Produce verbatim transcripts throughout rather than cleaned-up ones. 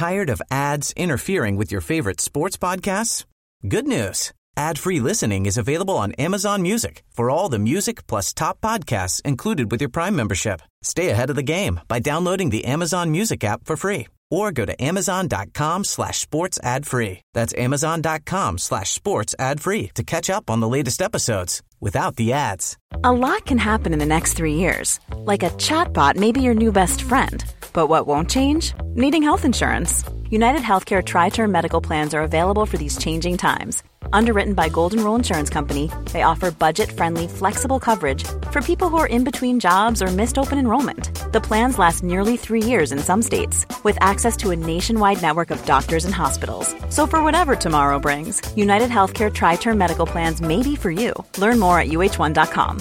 Tired of ads interfering with your favorite sports podcasts? Good news. Ad-free listening is available on Amazon Music for all the music plus top podcasts included with your Prime membership. Stay ahead of the game by downloading the Amazon Music app for free or go to amazon.com slash sports ad free. That's amazon.com slash sports ad free to catch up on the latest episodes without the ads. A lot can happen in the next three years. Like a chatbot may be your new best friend. But what won't change? Needing health insurance. United Healthcare Tri-Term Medical Plans are available for these changing times. Underwritten by Golden Rule Insurance Company, they offer budget-friendly, flexible coverage for people who are in between jobs or missed open enrollment. The plans last nearly three years in some states, with access to a nationwide network of doctors and hospitals. So for whatever tomorrow brings, United Healthcare Tri-Term Medical Plans may be for you. Learn more at U H one dot com.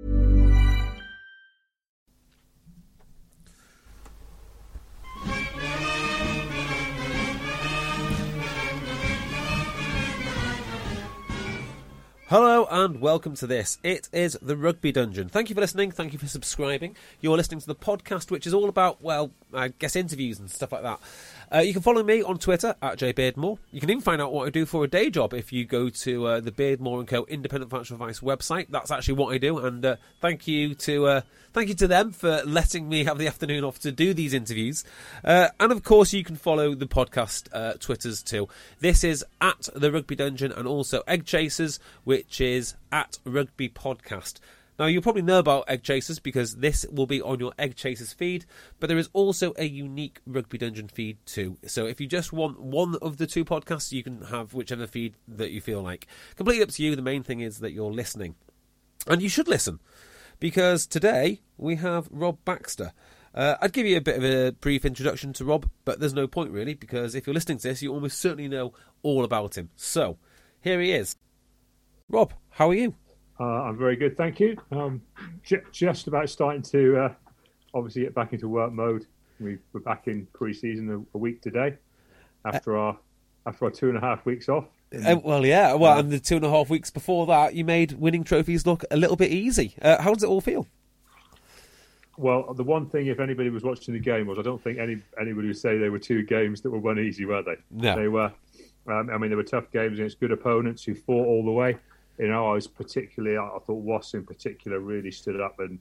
Hello and welcome to this. It is the Rugby Dungeon. Thank you for listening. Thank you for subscribing. You're listening to the podcast, which is all about, well, I guess interviews and stuff like that. Uh, you can follow me on Twitter at J Beardmore. You can even find out what I do for a day job if you go to uh, the Beardmore and Co. Independent Financial Advice website. That's actually what I do, and uh, thank you to uh, thank you to them for letting me have the afternoon off to do these interviews. Uh, and of course, you can follow the podcast uh, Twitters too. This is at the Rugby Dungeon, and also Egg Chasers, which is at Rugby Podcast. Now, you'll probably know about Egg Chasers because this will be on your Egg Chasers feed, but there is also a unique Rugby Dungeon feed too. So if you just want one of the two podcasts, you can have whichever feed that you feel like. Completely up to you. The main thing is that you're listening. And you should listen, because today we have Rob Baxter. Uh, I'd give you a bit of a brief introduction to Rob, but there's no point really, because if you're listening to this, you almost certainly know all about him. So, here he is. Rob, how are you? Uh, I'm very good, thank you. Um, j- just about starting to uh, obviously get back into work mode. We, we're back in pre-season a, a week today after uh, our after our two and a half weeks off. Uh, well, yeah. Well, uh, and the two and a half weeks before that, you made winning trophies look a little bit easy. Uh, how does it all feel? Well, the one thing, if anybody was watching the game, was I don't think any anybody would say they were two games that were won easy, were they? No. They were. Um, I mean, they were tough games against good opponents who fought all the way. You know, I was particularly, I thought Wasps in particular really stood up and,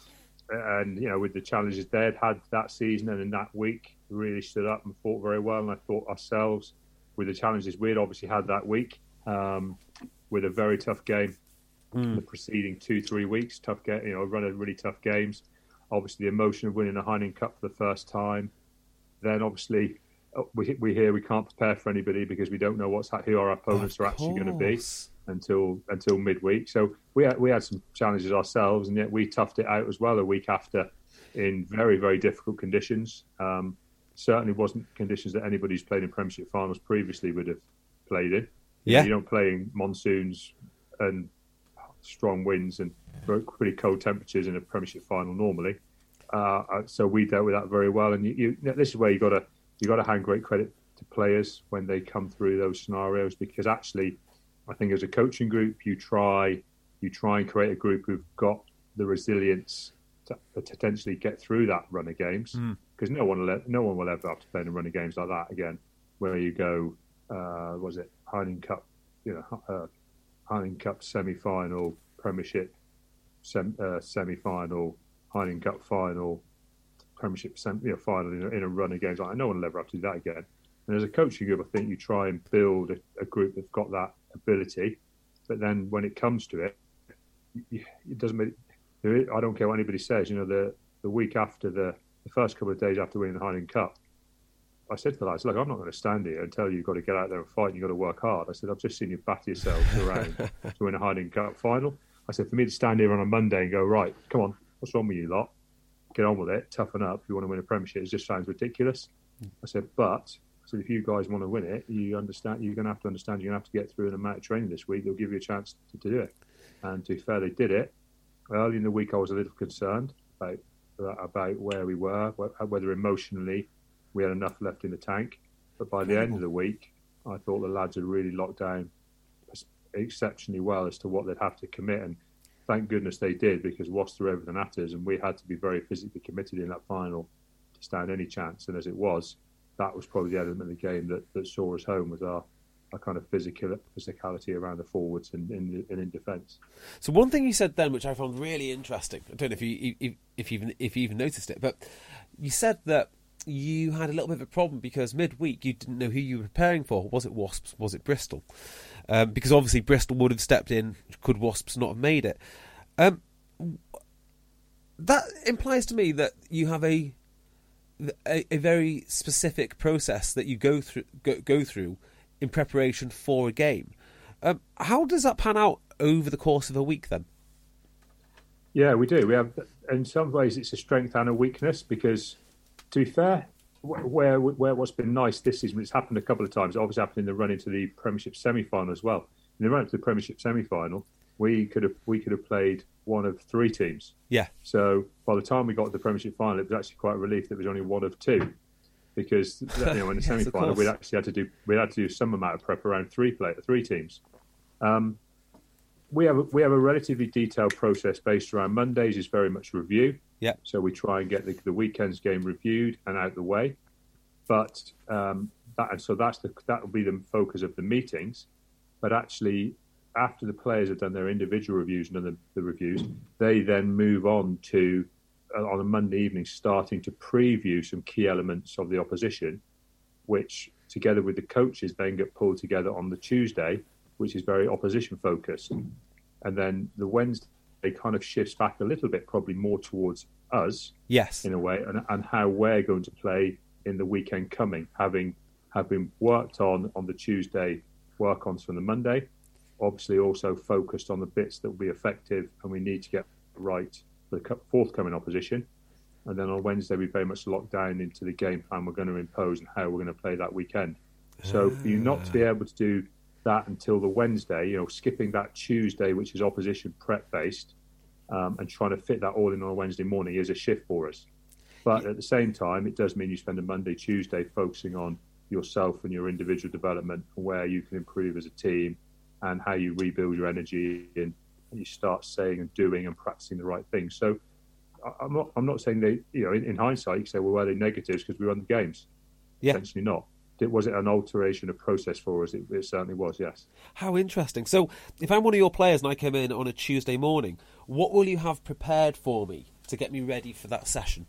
and you know, with the challenges they'd had that season and in that week, really stood up and fought very well. And I thought ourselves, with the challenges we'd obviously had that week, um, with a very tough game, mm. the preceding two, three weeks, tough game, you know, run of really tough games. Obviously, the emotion of winning a Heineken Cup for the first time. Then, obviously, we we hear we can't prepare for anybody because we don't know what's who our opponents of are actually course. going to be until until midweek. So we had, we had some challenges ourselves, and yet we toughed it out as well a week after in very, very difficult conditions. Um, certainly wasn't conditions that anybody who's played in Premiership finals previously would have played in. You yeah. know, you don't play in monsoons and strong winds and pretty cold temperatures in a Premiership final normally. Uh, so we dealt with that very well. And you, you, this is where you got to you got to hand great credit to players when they come through those scenarios, because actually, I think as a coaching group, you try you try and create a group who've got the resilience to potentially get through that run of games, because mm. no one will no one will ever have to play in a run of games like that again, where you go, uh, was it Heineken Cup, you know, uh, Heineken Cup semi-final, Premiership sem- uh, semi-final, Heineken Cup final, Premiership sem- you know, final in a, in a run of games like that. No one will ever have to do that again. And as a coaching group, I think you try and build a, a group that's got that ability. But then when it comes to it, it doesn't make. I don't care what anybody says. You know, the the week after the, the first couple of days after winning the Heineken Cup, I said to the lads, look, I'm not going to stand here and tell you you've got to get out there and fight and you've got to work hard. I said, I've just seen you batter yourselves around to win a Heineken Cup final. I said, for me to stand here on a Monday and go, right, come on, what's wrong with you lot? Get on with it, toughen up. If you want to win a Premiership, it just sounds ridiculous. I said, but I said, if you guys want to win it, you understand. You're going to have to understand. You're going to have to get through an amount of training this week. They'll give you a chance to, to do it. And to be fair, they did it. Early in the week, I was a little concerned about about where we were, whether emotionally we had enough left in the tank. But by the end of the week, I thought the lads had really locked down exceptionally well as to what they'd have to commit. And thank goodness they did, because Wasps threw everything at us, and we had to be very physically committed in that final to stand any chance. And as it was, that was probably the element of the game that, that saw us home, was our, our kind of physical physicality around the forwards and in and in defence. So one thing you said then, which I found really interesting, I don't know if you if, if you even if you even noticed it, but you said that you had a little bit of a problem because midweek you didn't know who you were preparing for. Was it Wasps? Was it Bristol? Um, because obviously Bristol would have stepped in. Could Wasps not have made it? Um, that implies to me that you have a a, a very specific process that you go through go, go through in preparation for a game. Um, how does that pan out over the course of a week then? Yeah, we do. We have, in some ways, it's a strength and a weakness because, to be fair, where where what's been nice this season, it's happened a couple of times. It obviously happened in the run into the Premiership semi-final as well. In the run into the Premiership semi-final, we could have we could have played one of three teams. Yeah. So by the time we got to the Premiership final, it was actually quite a relief that it was only one of two, because you know in the yes, semi-final we actually had to do we had to do some amount of prep around three play three teams. Um, we have a, we have a relatively detailed process based around Mondays is very much review. Yeah. So we try and get the, the weekend's game reviewed and out the way, but um, that and so that's the that will be the focus of the meetings. But actually, after the players have done their individual reviews and done the, the reviews, they then move on to uh, on a Monday evening, starting to preview some key elements of the opposition, which together with the coaches then get pulled together on the Tuesday, which is very opposition focused, and then the Wednesday kind of shifts back a little bit, probably more towards us, yes, in a way, and, and how we're going to play in the weekend coming, having having worked on on the Tuesday, work on from the Monday, obviously also focused on the bits that will be effective and we need to get right for the forthcoming opposition, and then on Wednesday we very much lock down into the game plan we're going to impose and how we're going to play that weekend. So for you not to be able to do that until the Wednesday, you know, skipping that Tuesday, which is opposition prep based, um, and trying to fit that all in on a Wednesday morning is a shift for us. But at the same time, it does mean you spend a Monday, Tuesday focusing on yourself and your individual development and where you can improve as a team and how you rebuild your energy and you start saying and doing and practicing the right things. So I'm not I'm not saying they, you know, in, in hindsight, you say, well, were they negatives because we won the games? Yeah. Essentially not. Was it an alteration of process for us? It, it certainly was, yes. How interesting. So if I'm one of your players and I come in on a Tuesday morning, what will you have prepared for me to get me ready for that session?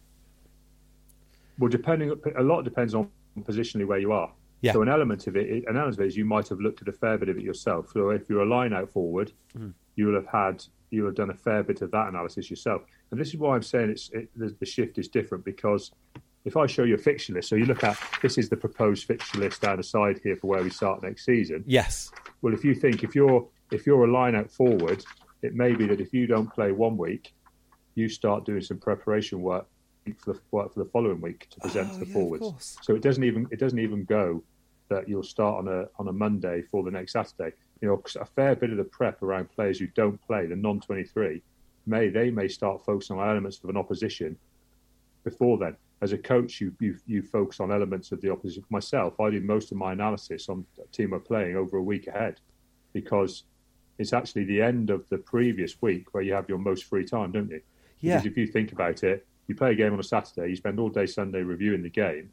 Well, depending, a lot depends on positionally where you are. Yeah. So an element of it, an element of it is you might have looked at a fair bit of it yourself. So if you're a line out forward, mm. you will have had, you will have done a fair bit of that analysis yourself. And this is why I'm saying it's it, the, the shift is different, because if I show you a fixture list, so you look at, this is the proposed fixture list down the side here for where we start next season. Yes. Well, if you think, if you're if you're a line out forward, it may be that if you don't play one week, you start doing some preparation work for the, work for the following week to present oh, to the yeah, forwards. So it doesn't even it doesn't even go that you'll start on a on a Monday for the next Saturday. You know, a fair bit of the prep around players who don't play, the non twenty-three, may they may start focusing on elements of an opposition before then. As a coach, you, you you focus on elements of the opposition. Myself, I do most of my analysis on a team we're playing over a week ahead, because it's actually the end of the previous week where you have your most free time, don't you? Yeah. Because if you think about it, you play a game on a Saturday, you spend all day Sunday reviewing the game.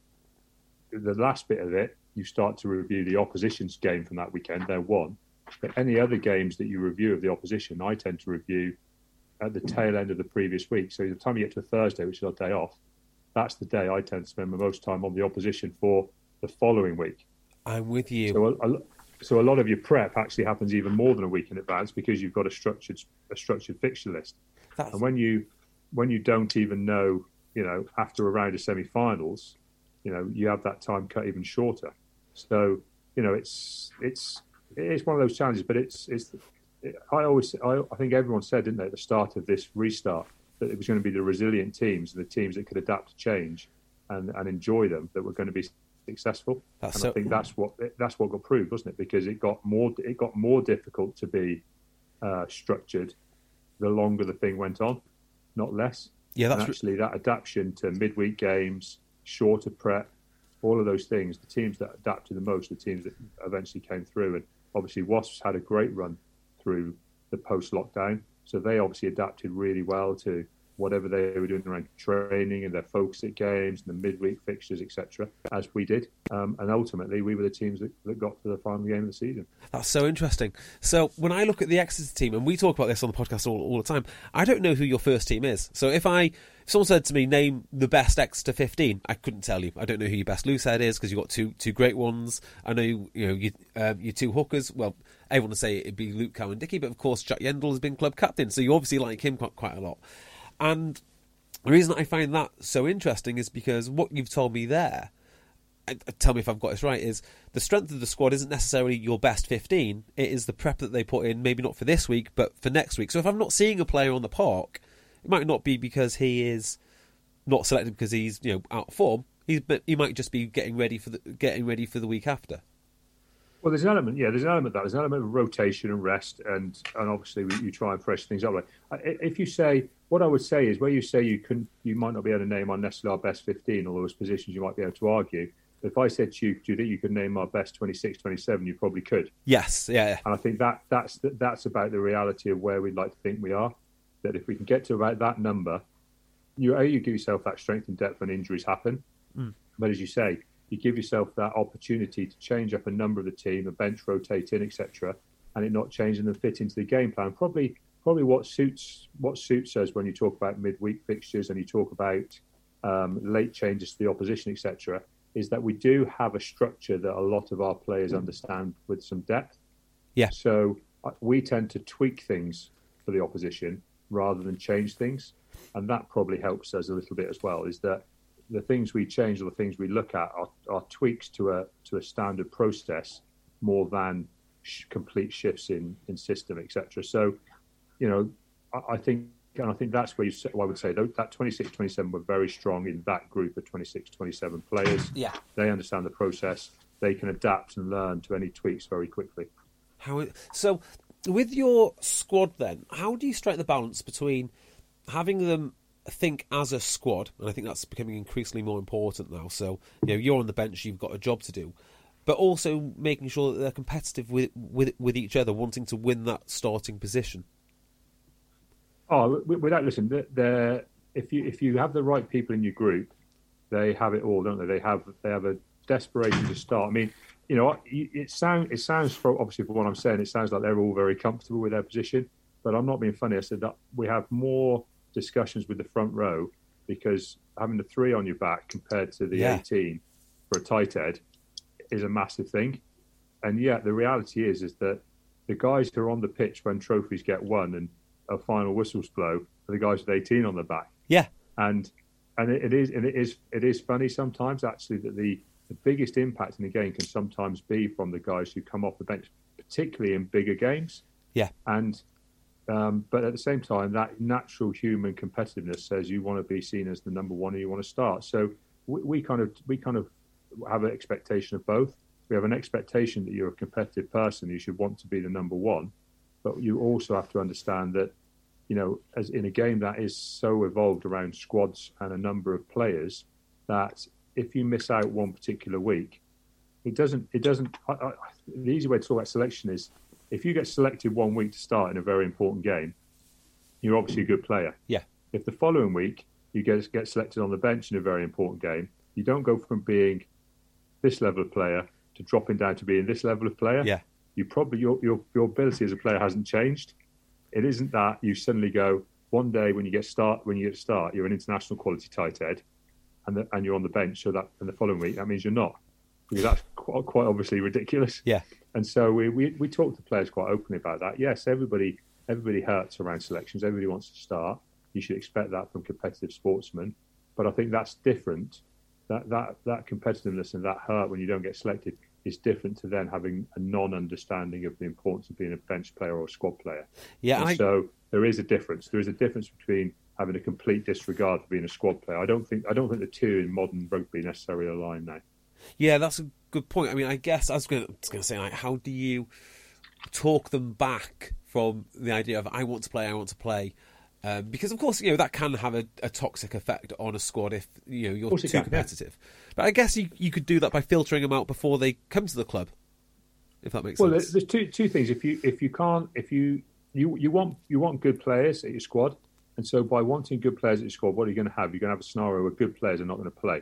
The last bit of it, you start to review the opposition's game from that weekend. They're won. But any other games that you review of the opposition, I tend to review at the tail end of the previous week. So by the time you get to a Thursday, which is our day off, that's the day I tend to spend the most time on the opposition for the following week. I'm with you. So a, a, so a lot of your prep actually happens even more than a week in advance, because you've got a structured a structured fixture list. That's... And when you when you don't even know, you know, after a round of semi-finals, you know, you have that time cut even shorter. So, you know, it's it's it's one of those challenges. But it's it's it, I always I, I think everyone said, didn't they, at the start of this restart, that it was going to be the resilient teams and the teams that could adapt to change and, and enjoy them that were going to be successful. That's and so... I think that's what that's what got proved, wasn't it? Because it got more it got more difficult to be uh, structured the longer the thing went on, not less. Yeah, that's and actually that adaptation to midweek games, shorter prep, all of those things. The teams that adapted the most, the teams that eventually came through, and obviously Wasps had a great run through the post-lockdown. So they obviously adapted really well to whatever they were doing around training and their focus at games and the midweek fixtures, et cetera, as we did. Um, and ultimately, we were the teams that, that got to the final game of the season. That's so interesting. So when I look at the Exeter team, and we talk about this on the podcast all, all the time, I don't know who your first team is. So if I, if someone said to me, name the best Exeter fifteen, I couldn't tell you. I don't know who your best loose head is because you've got two two great ones. I know you know you, um, your two hookers. Well, everyone would say it'd be Luke Cowan-Dickie, but of course Jack Yendall has been club captain, so you obviously like him quite, quite a lot. And the reason I find that so interesting is because what you've told me there, tell me if I've got this right, is the strength of the squad isn't necessarily your best fifteen. It is the prep that they put in, maybe not for this week, but for next week. So if I'm not seeing a player on the park, it might not be because he is not selected because he's you know out of form. He's he might just be getting ready for the getting ready for the week after. Well, there's an element, yeah. There's an element of that. There's an element of rotation and rest, and and obviously we, you try and freshen things up. Like if you say, what I would say is, where you say you couldn't, you might not be able to name our necessarily our best fifteen, or those positions you might be able to argue. But if I said to you, do you think you could name our best twenty-six, twenty-seven? You probably could. Yes, yeah. yeah. And I think that that's that's about the reality of where we'd like to think we are. That if we can get to about that number, you you give yourself that strength and depth when injuries happen. Mm. But as you say, you give yourself that opportunity to change up a number of the team, the bench rotate in, et cetera, and it not change and then fit into the game plan. Probably, probably what suits what suits us when you talk about midweek fixtures and you talk about um, late changes to the opposition, et cetera, is that we do have a structure that a lot of our players understand with some depth. Yeah. So uh, we tend to tweak things for the opposition rather than change things, and that probably helps us a little bit as well. Is that the things we change or the things we look at are, are tweaks to a to a standard process more than sh- complete shifts in, in system, et cetera. So, you know, I, I think, and I think that's where you say, well, I would say that twenty-six, twenty-seven were very strong in that group of twenty-six, twenty-seven players. Yeah, they understand the process. They can adapt and learn to any tweaks very quickly. How so? With your squad, then, how do you strike the balance between having them think as a squad, and I think that's becoming increasingly more important now. So, you know, you're on the bench, you've got a job to do, but also making sure that they're competitive with with with each other, wanting to win that starting position. Oh, without listen, they're, if you if you have the right people in your group, they have it all, don't they? They have they have a desperation to start. I mean, you know, it sounds it sounds for obviously for what I'm saying, it sounds like they're all very comfortable with their position, but I'm not being funny. I said that we have more discussions with the front row because having the three on your back compared to the yeah. eighteen for a tight head is a massive thing. And yet the reality is is that the guys who are on the pitch when trophies get won and a final whistles blow are the guys with eighteen on the back. Yeah. And and it, it is and it is it is funny sometimes actually that the, the biggest impact in the game can sometimes be from the guys who come off the bench, particularly in bigger games. Yeah. And Um, but at the same time, that natural human competitiveness says you want to be seen as the number one and you want to start. So we, we kind of we kind of have an expectation of both. We have an expectation that you're a competitive person, you should want to be the number one, but you also have to understand that, you know, as in a game that is so evolved around squads and a number of players, that if you miss out one particular week, it doesn't. It doesn't. I, I, the easy way to talk about selection is, if you get selected one week to start in a very important game, you're obviously a good player. Yeah. If the following week you get get selected on the bench in a very important game, you don't go from being this level of player to dropping down to being this level of player. Yeah. You probably your your your ability as a player hasn't changed. It isn't that you suddenly go one day when you get start when you get to start you're an international quality tight head, and the, and you're on the bench. So that and the following week that means you're not, because that's quite, quite obviously ridiculous. Yeah. And so we, we, we talk to players quite openly about that. Yes, everybody everybody hurts around selections. Everybody wants to start. You should expect that from competitive sportsmen. But I think that's different. That that that competitiveness and that hurt when you don't get selected is different to then having a non-understanding of the importance of being a bench player or a squad player. Yeah. And I... So there is a difference. There is a difference between having a complete disregard for being a squad player. I don't think I don't think the two in modern rugby necessarily align now. Yeah, that's a good point. I mean, I guess I was going to say, like, how do you talk them back from the idea of I want to play, I want to play? Um, because, of course, you know, that can have a, a toxic effect on a squad if, you know, you're too can, competitive. Yeah. But I guess you, you could do that by filtering them out before they come to the club, if that makes well, sense. Well, there's two two things. If you if you can't if you you you want you want good players at your squad, And so by wanting good players at your squad, what are you going to have? You're going to have a scenario where good players are not going to play.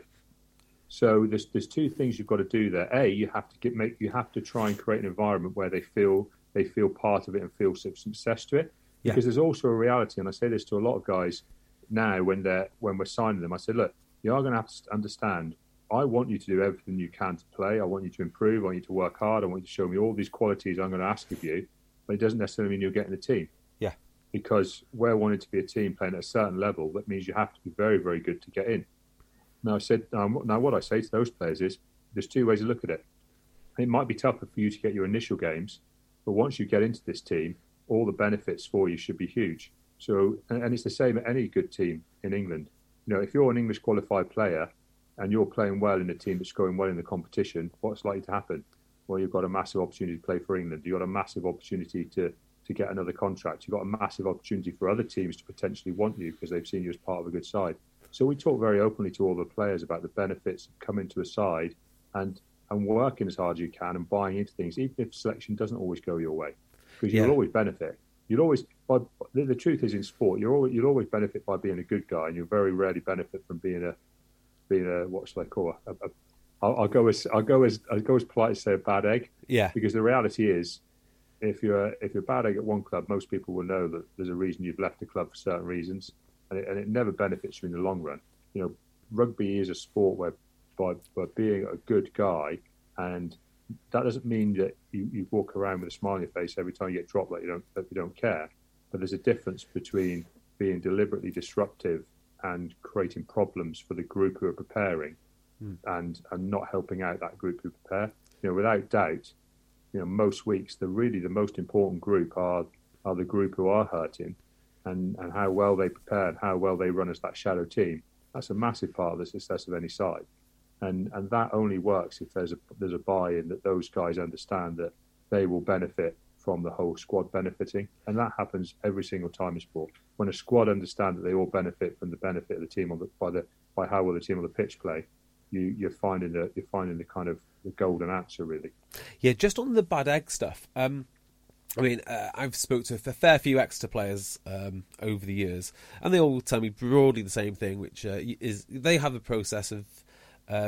So there's there's two things you've got to do there. A, you have to get make you have to try and create an environment where they feel they feel part of it and feel some success to it. Yeah. Because there's also a reality, and I say this to a lot of guys now when they're when we're signing them. I say, look, you are going to have to understand. I want you to do everything you can to play. I want you to improve. I want you to work hard. I want you to show me all these qualities I'm going to ask of you. But it doesn't necessarily mean you're getting the team. Yeah. Because we're wanting to be a team playing at a certain level, that means you have to be very, very good to get in. Now, I said, um, now what I say to those players is there's two ways to look at it. It might be tougher for you to get your initial games, but once you get into this team, all the benefits for you should be huge. So, and, and it's the same at any good team in England. You know, if you're an English qualified player and you're playing well in a team that's going well in the competition, what's likely to happen? Well, you've got a massive opportunity to play for England. You've got a massive opportunity to, to get another contract. You've got a massive opportunity for other teams to potentially want you because they've seen you as part of a good side. So we talk very openly to all the players about the benefits of coming to a side and, and working as hard as you can and buying into things, even if selection doesn't always go your way, because you'll yeah. always benefit. You'll always, by, the, the truth is in sport, you're always, you'll always benefit by being a good guy, and you'll very rarely benefit from being a, being a what shall I call a, a, a I'll, I'll go as I'll go as I'll go as polite as say a bad egg. Yeah. Because the reality is, if you're if you're a bad egg at one club, most people will know that there's a reason you've left the club for certain reasons, and it, and it never benefits you in the long run. You know, rugby is a sport where by, by being a good guy, and that doesn't mean that you, you walk around with a smile on your face every time you get dropped, like you don't that you don't care. But there's a difference between being deliberately disruptive and creating problems for the group who are preparing, mm. and and not helping out that group who prepare. You know, without doubt, you know, most weeks the really the most important group are are the group who are hurting, and, and how well they prepare and how well they run as that shadow team. That's a massive part of the success of any side, and and that only works if there's a there's a buy-in that those guys understand that they will benefit from the whole squad benefiting, and that happens every single time in sport. When a squad understand that they all benefit from the benefit of the team on the, by the by how well the team on the pitch play, you you're finding the you're finding the kind of the golden answer really. Yeah, just on the bad egg stuff. Um, I mean, uh, I've spoke to a fair few Exeter players um, over the years, and they all tell me broadly the same thing, which uh, is they have a process of uh,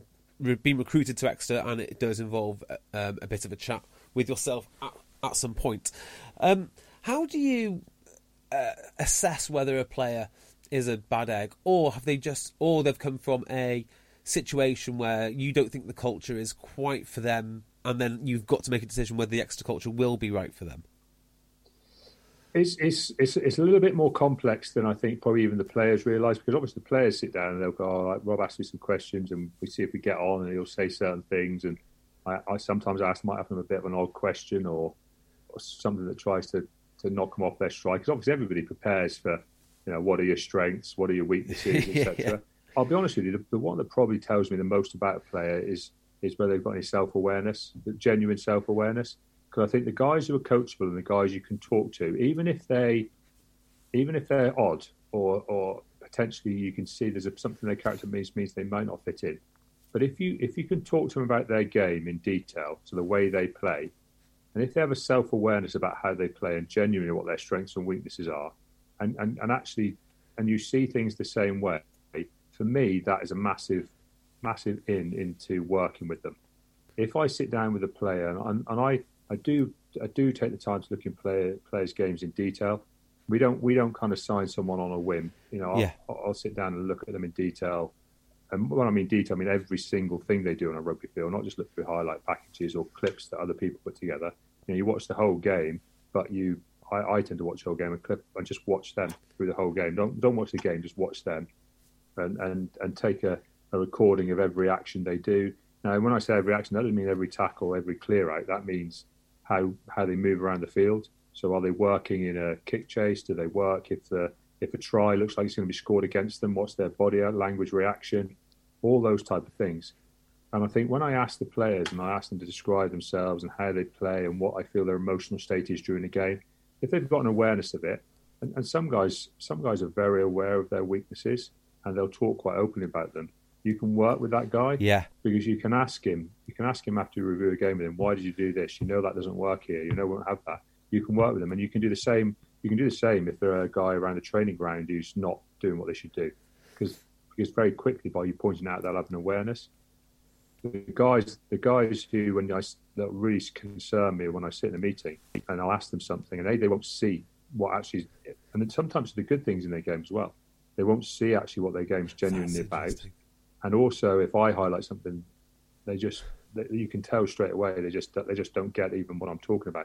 being recruited to Exeter, and it does involve um, a bit of a chat with yourself at, at some point. Um, how do you uh, assess whether a player is a bad egg, or have they just, or they've come from a situation where you don't think the culture is quite for them, and then you've got to make a decision whether the Exeter culture will be right for them? It's it's it's it's a little bit more complex than I think probably even the players realise, because obviously the players sit down and they'll go, oh, like, Rob asked me some questions and we see if we get on, and he'll say certain things, and I, I sometimes ask, might have them a bit of an odd question or, or something that tries to, to knock them off their stride, because obviously everybody prepares for, you know, what are your strengths, what are your weaknesses, et cetera. Yeah. I'll be honest with you, the, the one that probably tells me the most about a player is is whether they've got any self-awareness, genuine self-awareness. Because I think the guys who are coachable and the guys you can talk to, even if they, even if they're odd or or potentially you can see there's a, something their character means means they might not fit in. But if you if you can talk to them about their game in detail, so the way they play, and if they have a self-awareness about how they play and genuinely what their strengths and weaknesses are, and, and, and actually, and you see things the same way, for me, that is a massive, massive in into working with them. If I sit down with a player, and, and I, I do I do take the time to look in player, players' games in detail. We don't we don't kind of sign someone on a whim. You know, I'll, yeah. I'll, I'll sit down and look at them in detail. And when I mean detail, I mean every single thing they do on a rugby field, not just look through highlight packages or clips that other people put together. You know, you watch the whole game, but you, I, I tend to watch the whole game and clip and just watch them through the whole game. Don't don't watch the game, just watch them, and and, and take a, a recording of every action they do. Now, when I say every action, that doesn't mean every tackle, every clear out. That means how how they move around the field. So, are they working in a kick chase? Do they work if the if a try looks like it's going to be scored against them? What's their body language reaction? All those type of things. And I think when I ask the players and I ask them to describe themselves and how they play and what I feel their emotional state is during the game, if they've got an awareness of it, and, and some guys some guys are very aware of their weaknesses and they'll talk quite openly about them. You can work with that guy, yeah, because you can ask him. You can ask him after you review a game with him, why did you do this? You know that doesn't work here. You know we won't have that. You can work with them, and you can do the same you can do the same if there are a guy around the training ground who's not doing what they should do, because because very quickly by you pointing out they'll have an awareness. The guys, the guys who when I that really concern me when I sit in a meeting and I'll ask them something and they they won't see what actually, and then sometimes the good things in their game as well. They won't see actually what their game's genuinely about. And also, if I highlight something, they just they, you can tell straight away they just they just don't get even what I'm talking about.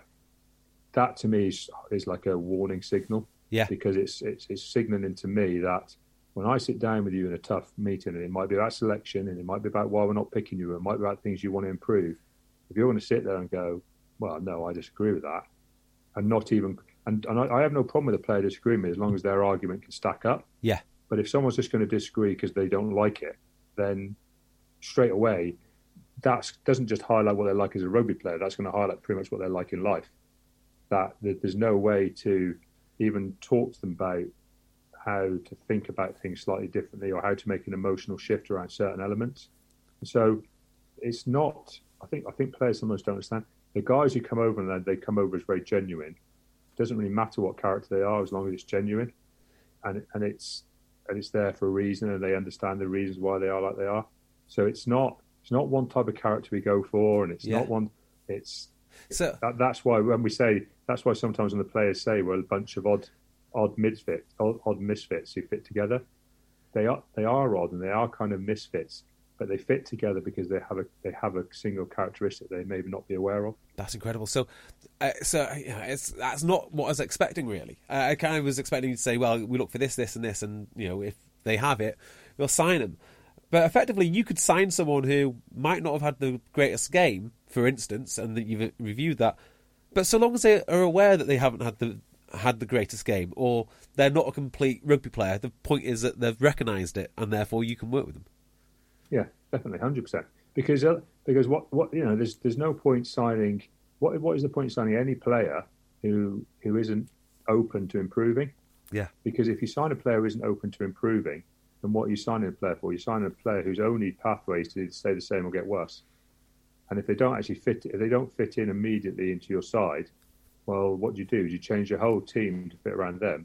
That to me is, is like a warning signal. Yeah. Because it's it's it's signaling to me that when I sit down with you in a tough meeting, and it might be about selection, and it might be about why we're not picking you, and it might be about things you want to improve. If you're going to sit there and go, well, no, I disagree with that, and not even, and, and I, I have no problem with a player disagreeing with me as long as their argument can stack up. Yeah. But if someone's just going to disagree because they don't like it, then straight away, that doesn't just highlight what they're like as a rugby player. That's going to highlight pretty much what they're like in life. That, that there's no way to even talk to them about how to think about things slightly differently or how to make an emotional shift around certain elements. So it's not, I think I think players sometimes don't understand. The guys who come over and they come over as very genuine, it doesn't really matter what character they are as long as it's genuine. And and it's and it's there for a reason and they understand the reasons why they are like they are. So it's not it's not one type of character we go for and it's yeah. not one it's so that, that's why when we say that's why sometimes when the players say we're a bunch of odd odd misfits, odd, odd misfits who fit together. They are they are odd and they are kind of misfits, but they fit together because they have a they have a single characteristic they may not be aware of. That's incredible. So, uh, so you know, it's that's not what I was expecting really. Uh, I kind of was expecting you to say, well, we look for this, this, and this, and you know, if they have it, we'll sign them. But effectively, you could sign someone who might not have had the greatest game, for instance, and that you've reviewed that. But so long as they are aware that they haven't had the had the greatest game or they're not a complete rugby player, the point is that they've recognised it and therefore you can work with them. Yeah, definitely, one hundred percent. Because uh, because what, what you know, there's there's no point signing. What what is the point of signing any player who who isn't open to improving? Yeah. Because if you sign a player who isn't open to improving, then what are you signing a player for? You're signing a player whose only pathway is to stay the same or get worse. And if they don't actually fit, if they don't fit in immediately into your side, well, what do you do? Do you change your whole team to fit around them?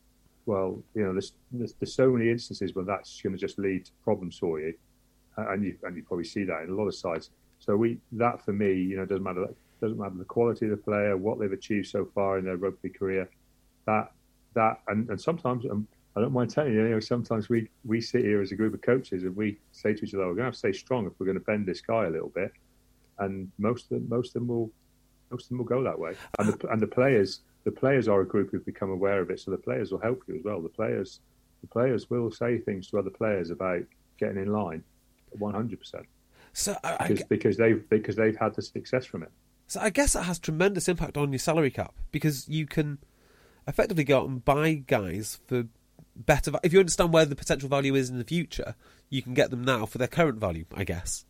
Well, you know, there's, there's, there's so many instances where that's going to just lead to problems for you, and you and you probably see that in a lot of sides. So we that for me, you know, doesn't matter. Doesn't matter the quality of the player, what they've achieved so far in their rugby career. That that and, and sometimes um, I don't mind telling you, you know, sometimes we we sit here as a group of coaches and we say to each other, we're going to have to stay strong if we're going to bend this guy a little bit, and most of them, most of them will. Most of them will go that way, and the and the players the players are a group who've become aware of it, so the players will help you as well. The players the players will say things to other players about getting in line, one hundred percent. So I, because, I, because they've because they've had the success from it. So I guess that has tremendous impact on your salary cap because you can effectively go out and buy guys for better. If you understand where the potential value is in the future, you can get them now for their current value, I guess.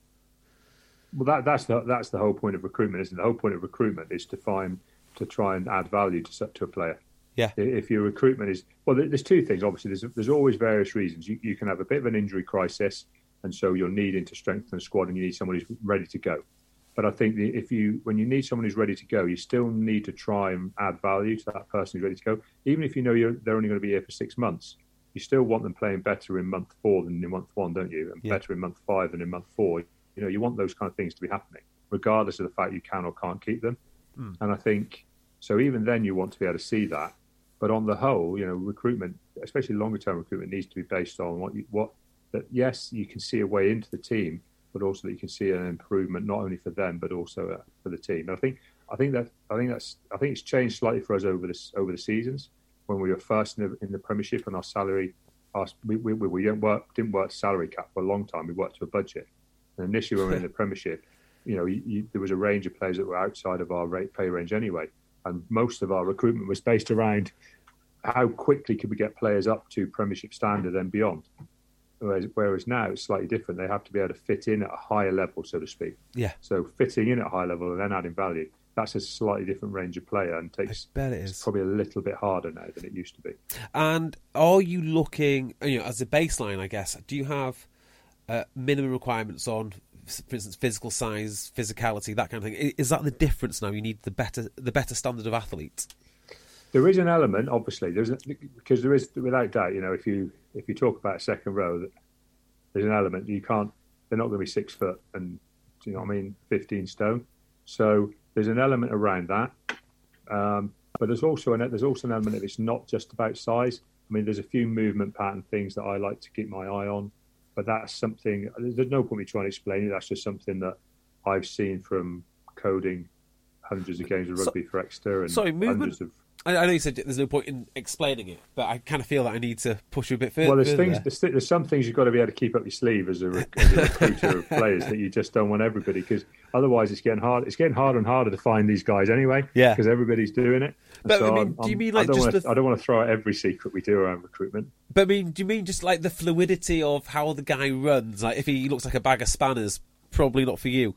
Well, that, that's the that's the whole point of recruitment, isn't it? The whole point of recruitment is to find to try and add value to to a player. Yeah. If your recruitment is well, there's two things. Obviously, there's there's always various reasons. You you can have a bit of an injury crisis, and so you're needing to strengthen the squad, and you need someone who's ready to go. But I think if you when you need someone who's ready to go, you still need to try and add value to that person who's ready to go. Even if you know you're they're only going to be here for six months, you still want them playing better in month four than in month one, don't you? And yeah. better in month five than in month four. You know, you want those kind of things to be happening, regardless of the fact you can or can't keep them. Mm. And I think, so even then you want to be able to see that. But on the whole, you know, recruitment, especially longer term recruitment, needs to be based on what, you, what that, yes, you can see a way into the team, but also that you can see an improvement, not only for them, but also uh, for the team. And I think, I think that, I think that's, I think it's changed slightly for us over this, over the seasons. When we were first in the, in the Premiership and our salary, our, we, we, we didn't work, didn't work salary cap for a long time. We worked to a budget. And initially, when we were in the Premiership, you know, you, you, there was a range of players that were outside of our rate pay range anyway, and most of our recruitment was based around how quickly could we get players up to Premiership standard and beyond. Whereas, whereas now it's slightly different; they have to be able to fit in at a higher level, so to speak. Yeah. So fitting in at a high level and then adding value, that's a slightly different range of player, and takes. I bet it is. It's probably a little bit harder now than it used to be. And are you looking, you know, as a baseline? I guess, do you have Uh, minimum requirements on, for instance, physical size, physicality, that kind of thing? Is that the difference now? You need the better, the better standard of athlete. there is an element, obviously, there's a, because there is, without doubt, you know, if you if you talk about a second row, there's an element you can't. They're not going to be six foot and, you know what I mean, fifteen stone. So there's an element around that. Um, but there's also an there's also an element of it's not just about size. I mean, there's a few movement pattern things that I like to keep my eye on, but that's something. There's no point me trying to explain it. That's just something that I've seen from coding hundreds of games of rugby so, for Exeter and sorry, movement. hundreds of. I know you said there's no point in explaining it, but I kind of feel that I need to push you a bit further. Well, there's things. There's, there's some things you've got to be able to keep up your sleeve as a, as a recruiter of players that you just don't want everybody, because otherwise it's getting hard. It's getting harder and harder to find these guys anyway. Yeah, because everybody's doing it. And but so I mean, I'm, do you I'm, mean like I don't just want to, the... I don't want to throw out every secret we do around recruitment. But I mean, do you mean just like the fluidity of how the guy runs? Like if he looks like a bag of spanners, probably not for you.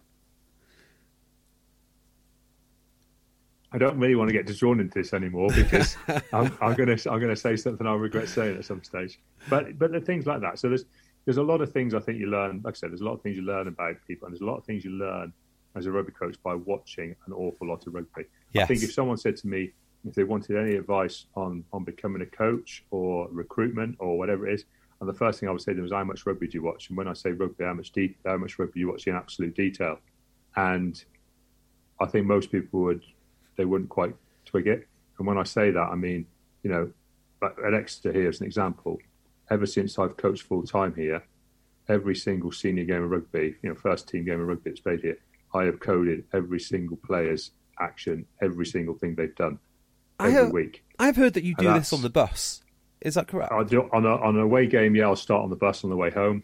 I don't really want to get drawn into this anymore because I'm, I'm going to I'm going to say something I'll regret saying at some stage. But but the things like that. So there's there's a lot of things I think you learn. Like I said, there's a lot of things you learn about people, and there's a lot of things you learn as a rugby coach by watching an awful lot of rugby. Yes. I think if someone said to me if they wanted any advice on on becoming a coach or recruitment or whatever it is, and the first thing I would say to them was, how much rugby do you watch? And when I say rugby, how much de- how much rugby you watch in absolute detail? And I think most people would. They wouldn't quite twig it. And when I say that, I mean, you know, like at Exeter here as an example, ever since I've coached full time here, every single senior game of rugby, you know, first team game of rugby that's played here, I have coded every single player's action, every single thing they've done every I have, week. I've heard that you do this on the bus. Is that correct? I do on a on a away game. Yeah, I'll start on the bus on the way home,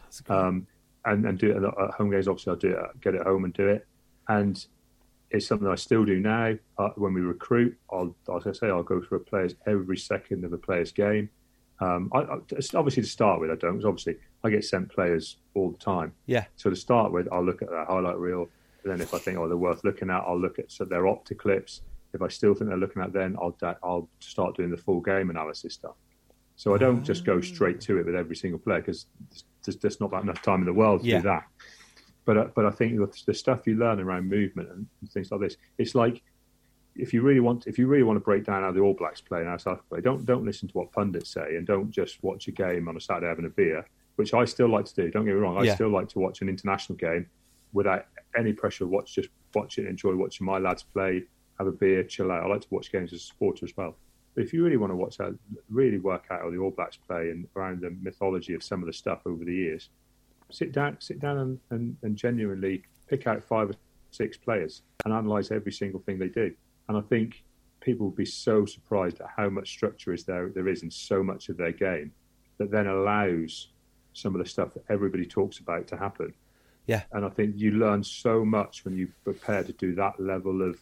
um, and and do it at home games. Obviously, I'll do it, get it home and do it, and it's something I still do now. Uh, when we recruit, I'll, as I say, I'll go through a player's every second of a player's game. Um, I, I, obviously, to start with, I don't, because obviously I get sent players all the time. Yeah. So to start with, I'll look at that highlight reel. And then if I think, oh, they're worth looking at, I'll look at so their optic clips. If I still think they're looking at, then I'll I'll start doing the full game analysis stuff. So I don't just go straight to it with every single player, because there's just not enough time in the world to yeah. do that. But uh, but I think the stuff you learn around movement and things like this, it's like if you really want if you really want to break down how the All Blacks play and how South Africa play, don't don't listen to what pundits say, and don't just watch a game on a Saturday having a beer, which I still like to do. Don't get me wrong, I yeah. still like to watch an international game without any pressure. Watch just watch it, enjoy watching my lads play, have a beer, chill out. I like to watch games as a supporter as well. But if you really want to watch that, really work out how the All Blacks play and around the mythology of some of the stuff over the years. Sit down, sit down, and, and, and genuinely pick out five or six players and analyse every single thing they do. And I think people would be so surprised at how much structure is there there is in so much of their game that then allows some of the stuff that everybody talks about to happen. Yeah. And I think you learn so much when you prepare to do that level of